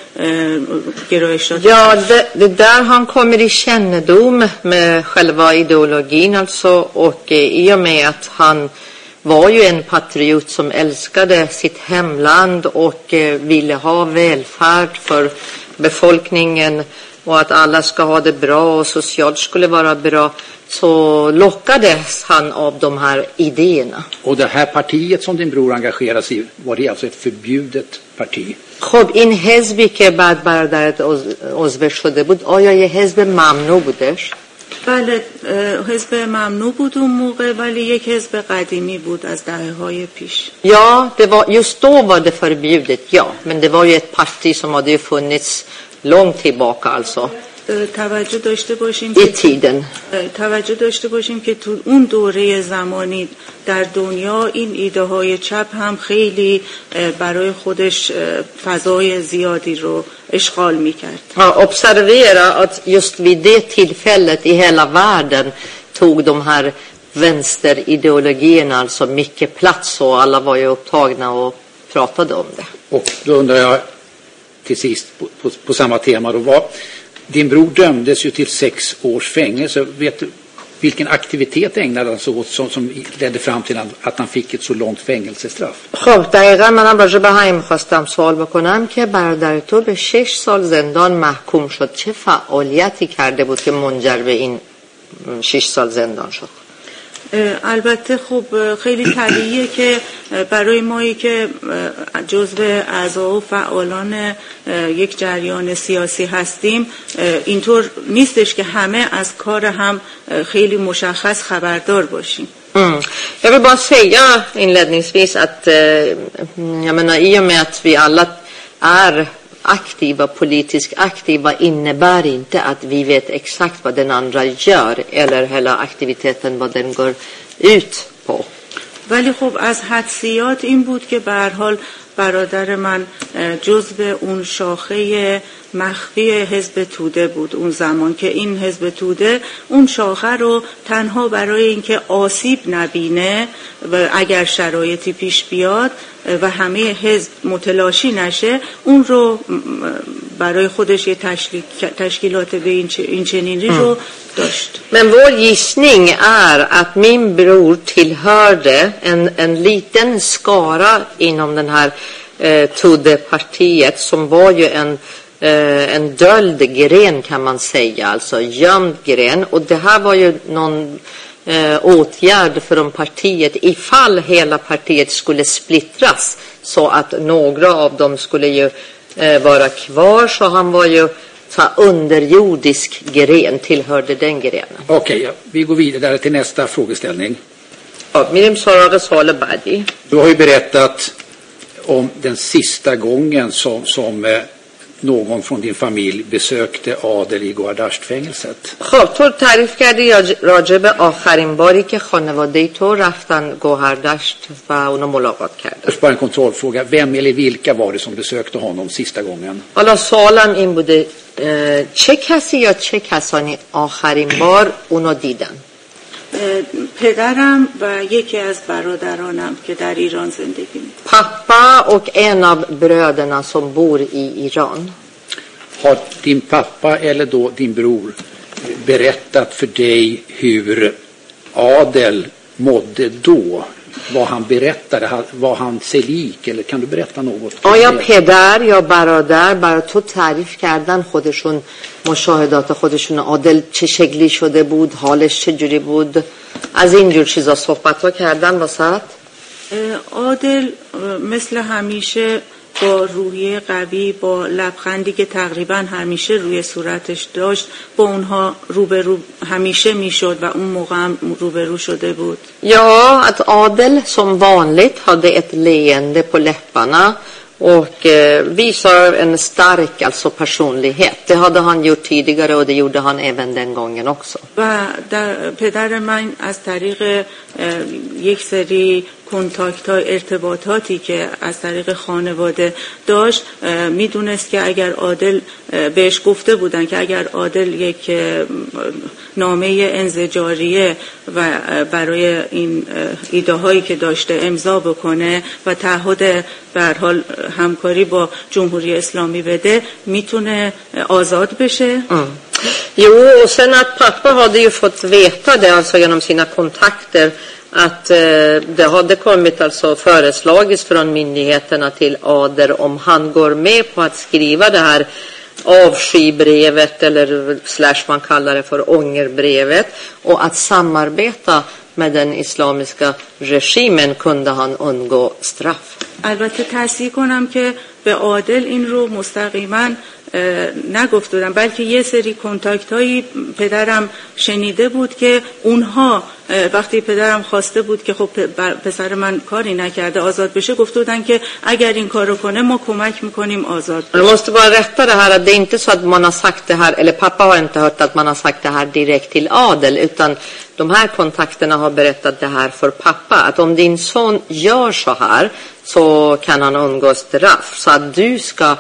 گرایش داد. Ja, det där han kommer i kännedom med själva ideologin alltså, och i och med att han var ju en patriot som älskade sitt hemland och ville ha välfärd för befolkningen och att alla ska ha det bra och socialt skulle vara bra, så lockades han av de här idéerna. Och det här partiet som din bror engagerar sig i, var det alltså ett förbjudet parti? خب این حزبی که بعد برادرت عضو شده بود آیا یه حزب ممنوع بودش؟ بله، حزب ممنوع بود اون موقع، ولی یک حزب قدیمی بود از دهه‌های پیش. Ja, det var just då var det förbjudet, ja, men det var ju ett parti som hade ju funnits långt tillbaka alltså. توجه داشته باشیم I tiden. توجه داشته باشیم که تو اون دوره زمانی در دنیا این ایده های چپ هم خیلی برای خودش فضای زیادی رو اشغال میکرد. Observera att just vid det tillfället i hela världen tog de här vänsterideologierna alltså mycket plats och alla var ju upptagna och pratade om det. Och då undrar jag till sist på samma tema då, din bror dömdes ju till 6 års fängelse. Vet du vilken aktivitet ägnade han sig åt som ledde fram till att han fick ett så långt fängelsestraff? خب دقیقا منم راجع به همین می‌خواستم سوال بکنم که برادر تو به 6 سال زندان محکوم شد. چه فعالیتی کرده بود که منجر به این 6 سال زندان شد؟ البته خب خیلی طبیعیه که برای مایی که جزو اعضا و فعالان یک جریان سیاسی هستیم اینطور نیستش که همه از کار هم خیلی مشخص خبردار باشیم. Jag vill bara säga inledningsvis att jag menar, i och med att vi alla är aktiva, politiskt aktiva, innebär inte att vi vet exakt vad den andra gör eller hela aktiviteten vad den går ut på. ولی خب از حدسیات این بود که به هر حال برادر من جزو اون شاخه مخفی حزب توده بود اون زمان که این حزب توده اون شاخه رو تنها برای اینکه آسیب نبینه و اگر شرایطی پیش بیاد و همه حزب متلاشی نشه اون رو برای خودش یه تشکیلات به این چنینی رو داشت. Men vår gissning är att min bror tillhörde en liten skara inom den här Tudde-partiet som var ju en döld gren kan man säga, alltså gömd gren, och det här var ju någon åtgärd från partiet ifall hela partiet skulle splittras så att några av dem skulle ju vara kvar, så han var ju så underjordisk gren, tillhörde den grenen. Okej, vi går vidare till nästa frågeställning. میریم سراغ سوال بعدی. Du har ju berättat om den sista gången som någon från din familj besökte Adel i Gohardasht-fängelset. خب تو تعریف کردی راجع به آخرین باری که خانواده تو رفتن گوهردشت و اونو ملاقات کردن. Först bara en kontrollfråga. Vem eller vilka var det som besökte honom sista gången? حالا سوالم این بوده چه کسی یا چه کسانی آخرین بار اونو دیدن؟ پدرم و یکی از برادرانم که در ایران زندگی می‌کنند. Pappa och en av bröderna som bor i Iran. Har din pappa eller då din bror berättat för dig hur Adel mådde då, vad han berättade, var han sig lik, eller kan du berätta något? آیا پدر یا برادر برای تو تعریف کردن خودشون مشاهدات خودشون عادل چه شکلی شده بود، حالش چه جوری بود، از این جور چیزا صحبت ها کردن واسط؟ عادل مثل همیشه با روحیه قوی، با لبخندی که تقریبا همیشه روی صورتش داشت، با اونها روبرو همیشه میشد و اون موقع هم روبرو شده بود. Ja, att Adel som vanligt hade ett leende på läpparna och visar en stark alltså personlighet. Det hade han gjort tidigare och det gjorde han även den gången också. و پدر من از طریق یک سری کنتاکت ها، ارتباطاتی که از طریق خانواده داشت میدونست که اگر عادل بهش گفته بودن که اگر عادل یک نامه انزجاریه و برای این ایده هایی که داشته امضا بکنه و تعهد به هر حال همکاری با جمهوری اسلامی بده میتونه آزاد بشه. Jo, och sen att pappa hade ju fått veta det alltså genom sina kontakter att det hade kommit alltså föreslagits från myndigheterna till Adel om han går med på att skriva det här avskybrevet eller slash man kallar det för ångerbrevet och att samarbeta med den islamiska regimen kunde han undgå straff. البته تصحیح کنم که به عادل این رو مستقیما نگفته بودم، بلکه یه سری کنتاکت هایی پدرم شنیده بود که اونها وقتی پدرم خواسته بود که خب پسر من کاری نکرده آزاد بشه، گفته بودن که اگر این کارو کنه ما کمک میکنیم آزاد بشه. Jag måste bara rätta det här att det är inte så att man har sagt det här, eller pappa har inte hört att man har sagt det här direkt till Adel, utan de här kontakterna har berättat det här för pappa, att om din son gör så här så kan han undgå straff, så att du ska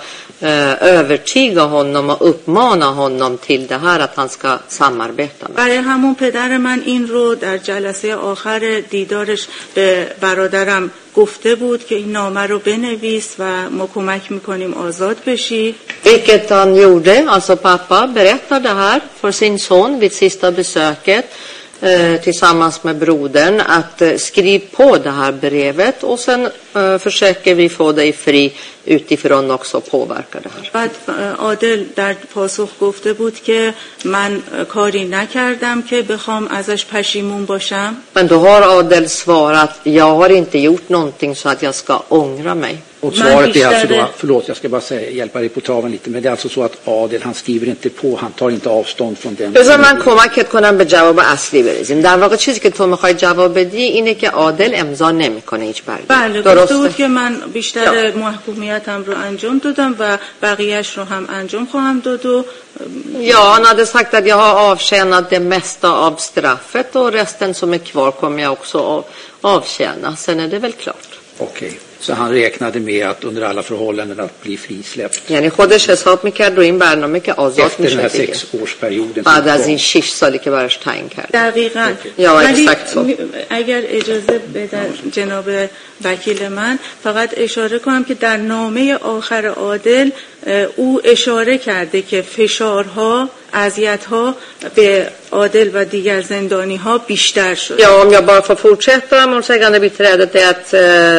övertyga honom och uppmana honom till det här att han ska samarbeta med. برای همون پدر من این رو در جلسه آخر دیدارش به برادرم گفته بود که این نامه رو بنویس و ما کمک میکنیم آزاد بشی. Vilket han gjorde, alltså pappa berättade det här för sin son vid sista besöket tillsammans med brodern att skriv på det här brevet och sen försöker vi få dig fri utifrån också påverka det här. بعد عادل در پاسخ گفته بود که من کاری نکردم که بخوام ازش پشیمون باشم. Men då har Adel svarat, jag har inte gjort någonting så att jag ska ångra mig. Och svaret är alltså då, förlåt jag ska bara säga, hjälpa dig på traven lite, men det är alltså så att Adel han skriver inte på, han tar inte avstånd från den. بذار من کمکت کنم به جواب اصلی برسیم. در واقع چیزی که تو میخوای جواب بدی اینه که عادل امضا نمیکنه هیچ برگه. بله، گفته بود که من بیشتر محکومیتم رو انجام دادم و بقیهش رو هم انجام خواهم داد و Ja, han hade sagt att jag har avtjänat det mesta av straffet och resten som är kvar kommer jag också avtjäna. Sen är det väl klart. Okej, så han räknade med att under alla förhållanden att bli frisläppt. یعنی خودش حساب میکرد رو این برنامه که آزاد میشه دیگه. Efter den här 6-årsperioden. بعد از این 6 سالی که براش تعیین کرد. دقیقاً. یا exakt så. اگر اجازه بدن جناب وکیل من فقط اشاره کنم که در نامه آخر عادل او اشاره کرده که فشارها، اذیت‌ها به عادل و دیگر زندانی‌ها بیشتر شد. Ja, om jag bara får fortsätta målsägande biträdet är att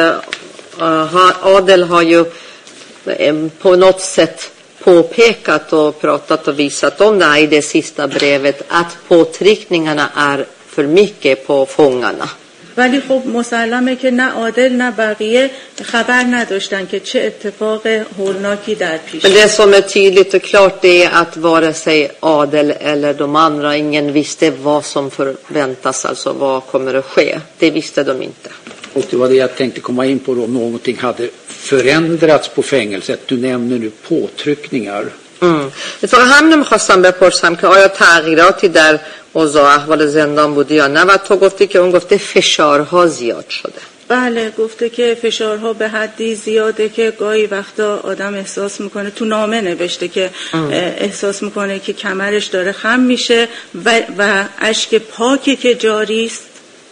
Adel har ju på något sätt påpekat och pratat och visat om det här i det sista brevet att påtryckningarna är för mycket på fångarna. ولی خب مسلمه که نه عادل نه بقیه خبر نداشتن که چه اتفاق هولناکی در پیش. Men det som är tydligt och klart är att vare sig Adel eller de andra, ingen visste vad som förväntas, alltså vad kommer att ske. Det visste de inte. Och det var det jag tänkte komma in på då, om någonting hade förändrats på fängelset. Du nämner nu påtryckningar. اتفاقا همینو میخواستم بپرسم که آیا تغییراتی در اوضاع احوال زندان بوده یا نه، و تو گفتی که اون گفته فشارها زیاد شده. بله، گفته که فشارها به حدی زیاده که گاهی وقتا آدم احساس میکنه، تو نامه نوشته که احساس میکنه که کمرش داره خم میشه و اشک پاکی که جاری است.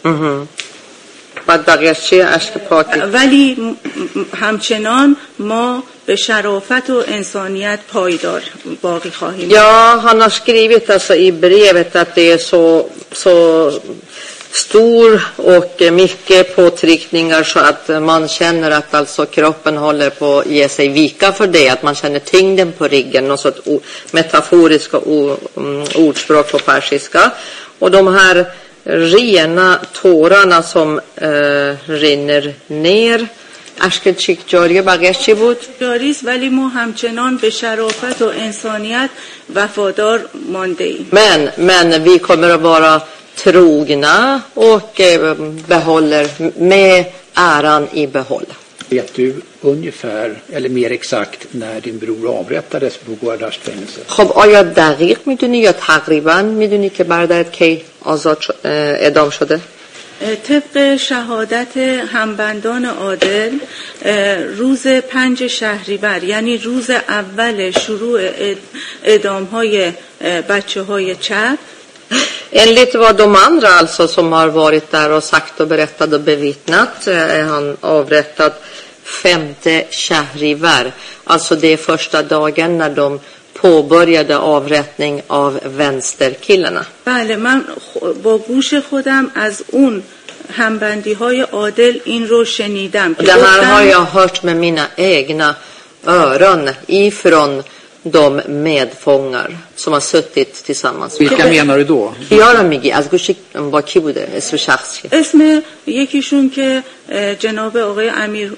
بعد بقیه‌اش چیه؟ اشک پاکی. ولی همچنان ما به شرافت و انسانیت پایدار باقی خواهیم. Ja, han har skrivit alltså i brevet att det är så stor och mycket påtryckningar så att man känner att alltså kroppen håller på att ge sig vika för det, att man känner tyngden på ryggen, något sorts metaforiska ordspråk på persiska. Och de här rena tårarna som rinner ner. اشک چیک جاری بقیه‌اش چی بود؟ جاری است ولی ما همچنان به شرافت و انسانیت وفادار مانده ایم. Men vi kommer att vara trogna och behåller med äran i behåll. Vet du ungefär eller mer exakt när din bror avrättades på Guardasht-fängelset? خب آیا دقیق میدونی یا تقریبا میدونی که برادرت کی اعدام شده؟ طبق شهادت همبندان عادل روز 5 شهریور یعنی روز اول شروع اعدام‌های بچه‌های چپ. Enligt vad de andra alltså som har varit där och sagt och berättat och bevittnat är han avrättad 5 Shahrivar. Alltså det är första dagen när de påbörjade avrättning av vänsterkillarna. بله من با گوش خودم از اون همبندی‌های عادل این رو شنیدم. Det här har jag hört med mina egna öron ifrån de medfångar som har suttit tillsammans. Vilka menar du då? یارو میگی از گوش با کی بوده؟ اسم شخص چیه؟ اسم یکیشون که جناب آقای امیر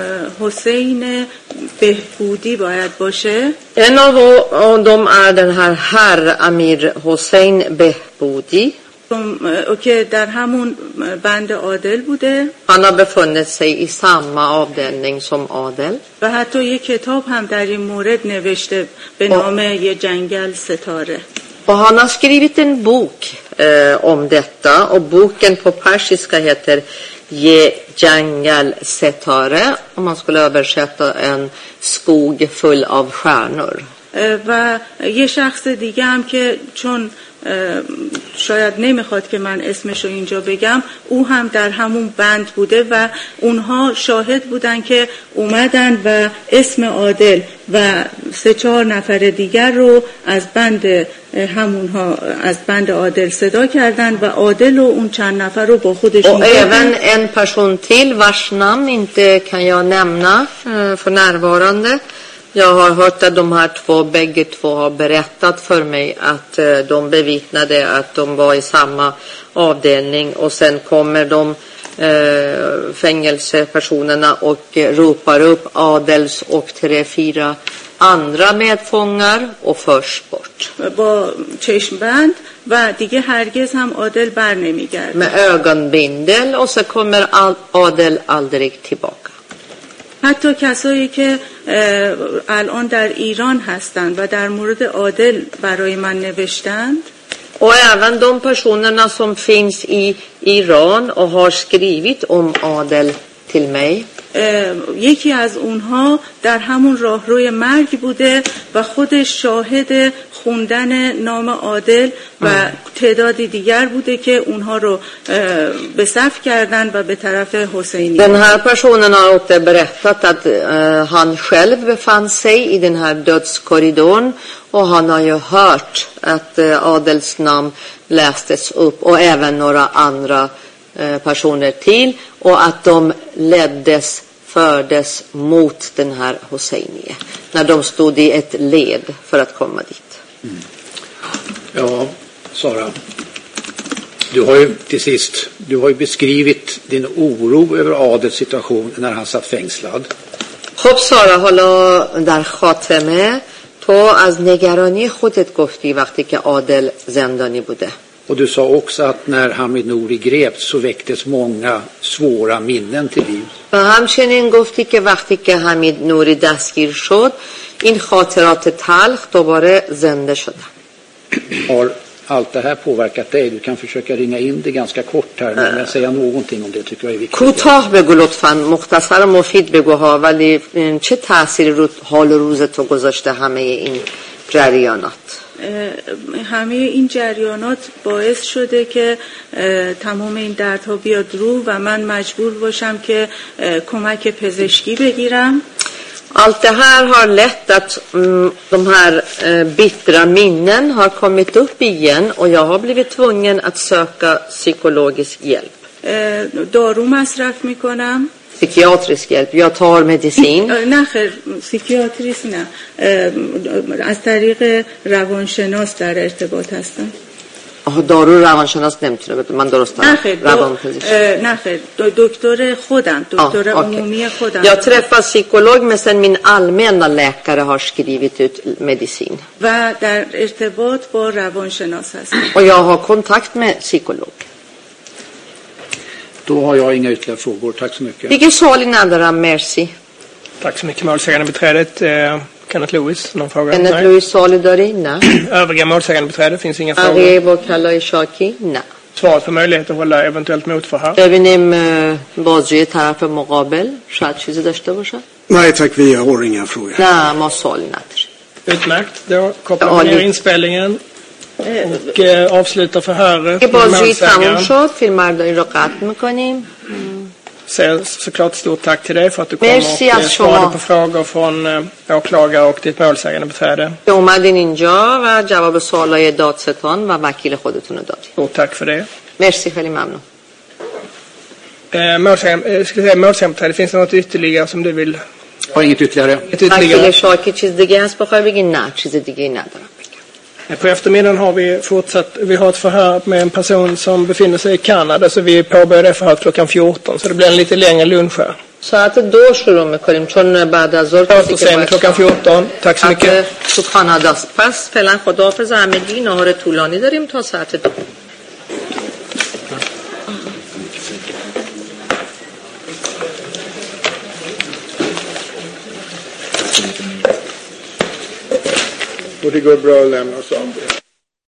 حسین بهبودی باید باشه. En av dem är den här herr Amir Hossein Behboudi. که در همون بند عادل بوده. Han har befunnit sig i samma avdelning som Adel. و حتی یک کتاب هم در این مورد نوشته به نام یه جنگل ستاره. Och han har skrivit en bok om detta och boken på persiska heter Ye Jangal Setare, om man skulle översätta en skog full av stjärnor. و یه شخص دیگه هم که چون شاید نمیخواد که من اسمشو اینجا بگم او هم در همون بند بوده و اونها شاهد بودن که اومدن و اسم عادل و 3-4 نفر دیگر رو از بند همونها از بند عادل صدا کردن و عادل و اون چند نفر رو با خودشون och även en person till vars namn inte kan jag nämna för närvarande. Jag har hört att de här bägge två har berättat för mig att de bevittnade att de var i samma avdelning och sen kommer de fängelsepersonerna och ropar upp Adels och 3-4 andra medfångar och förs bort. با چشمبند و دیگه هرگز هم عادل بر نمیگرده. Med ögonbindel och så kommer Adel aldrig tillbaka. حتی کسایی که الان در ایران هستند و در مورد عادل برای من نوشتند och även de personerna som finns i Iran och har skrivit om Adel till mig. یکی از اونها در همون راهروی مرگ بوده و خودش شاهد خوندن نام عادل و تعدادی دیگر بوده که اونها رو به صف کردن و به طرف حسینی. Den här personen har också berättat att han själv befann sig i den här dödskorridoren och han har ju hört att Adels namn lästes upp och även några andra personer till och att de fördes mot den här Hosseini när de stod i ett led för att komma dit. Mm. Ja, Sara, du har ju till sist, du har ju beskrivit din oro över Adels situation när han satt fängslad. خب سارا حالا در خاتمه تو از نگرانی خودت گفتی وقتی که عادل زندانی بوده. Och du sa också att när Hamid Nouri greps så väcktes många svåra minnen till liv. و همچنین گفتی که وقتی که حمید نوری دستگیر شد این خاطرات تلخ دوباره زنده شدن. Har allt det här påverkat dig? Du kan försöka ringa in det ganska kort här men säga någonting om det tycker jag är viktigt. کوتاه بگو لطفاً مختصر و مفید بگو ها ولی چه تأثیری رو حال و روز تو گذاشته همه این جریانات؟ همه این جریانات باعث شده که تمام این دردها بیاد رو و من مجبور باشم که کمک پزشکی بگیرم. Allt det här har lett att de här bittra minnen har kommit upp igen och jag har blivit tvungen att söka psykologisk hjälp. دارو مصرف میکنم. Psykiatrisk hjälp. Jag tar medicin. نه خیر سیکیاتریست نه از طریق روانشناس در ارتباط هستم. دارو روانشناس نمیتونه بده من درست دارم. نه خیر دکتر خودم دکتر عمومی خودم. Jag träffar psykolog men sen min allmänna läkare har skrivit ut medicin. و در ارتباط با روانشناس هستم. Och jag har kontakt med psykolog. Då har jag inga ytterligare frågor. Tack så mycket. Vilken sal ندارم merci. Tack så mycket målsägande beträdet. Kenneth Lewis, någon fråga? Kenneth Lewis sal داری؟ نه. Övriga målsägande beträdet finns inga frågor. بقیه وکلای شاکی؟ نه. Svaret på möjlighet att hålla eventuellt motförhör. ببینیم بازجوی طرف مقابل شاید چیزی داشته باشه. Nej tack, vi har inga frågor. نه ما سوالی نداریم. Utmärkt. Då kopplar vi ner inspelningen och avslutar förhöret. بازجویی تموم شد. فیلمبرداری رو قطع میکنیم. Säger såklart stort tack till dig för att du kom och svarade på frågor från åklagare och ditt målsägande beträde. که اومدین اینجا و جواب سوالای دادستان و وکیل خودتون رو دادین. Stort tack för det. مرسی خیلی ممنون. Målsägande beträde, finns det något ytterligare som du vill? Har inget ytterligare. وکیل شاکی چیز دیگه هست بخوای بگی؟ نه چیز دیگه ندارم. På eftermiddagen har vi har ett förhör med en person som befinner sig i Kanada, så vi påbörjar det förhöret klockan 14, så det blir en lite längre lunch här. ساعت 2 شروع میکنیم چون بعد از ظهر Återseende klockan 14. Tack så mycket. تو کانادا است. پس فعلا خداحافظ همگی. نهار طولانی داریم تا ساعت 2. Och det går bra att lämna oss av.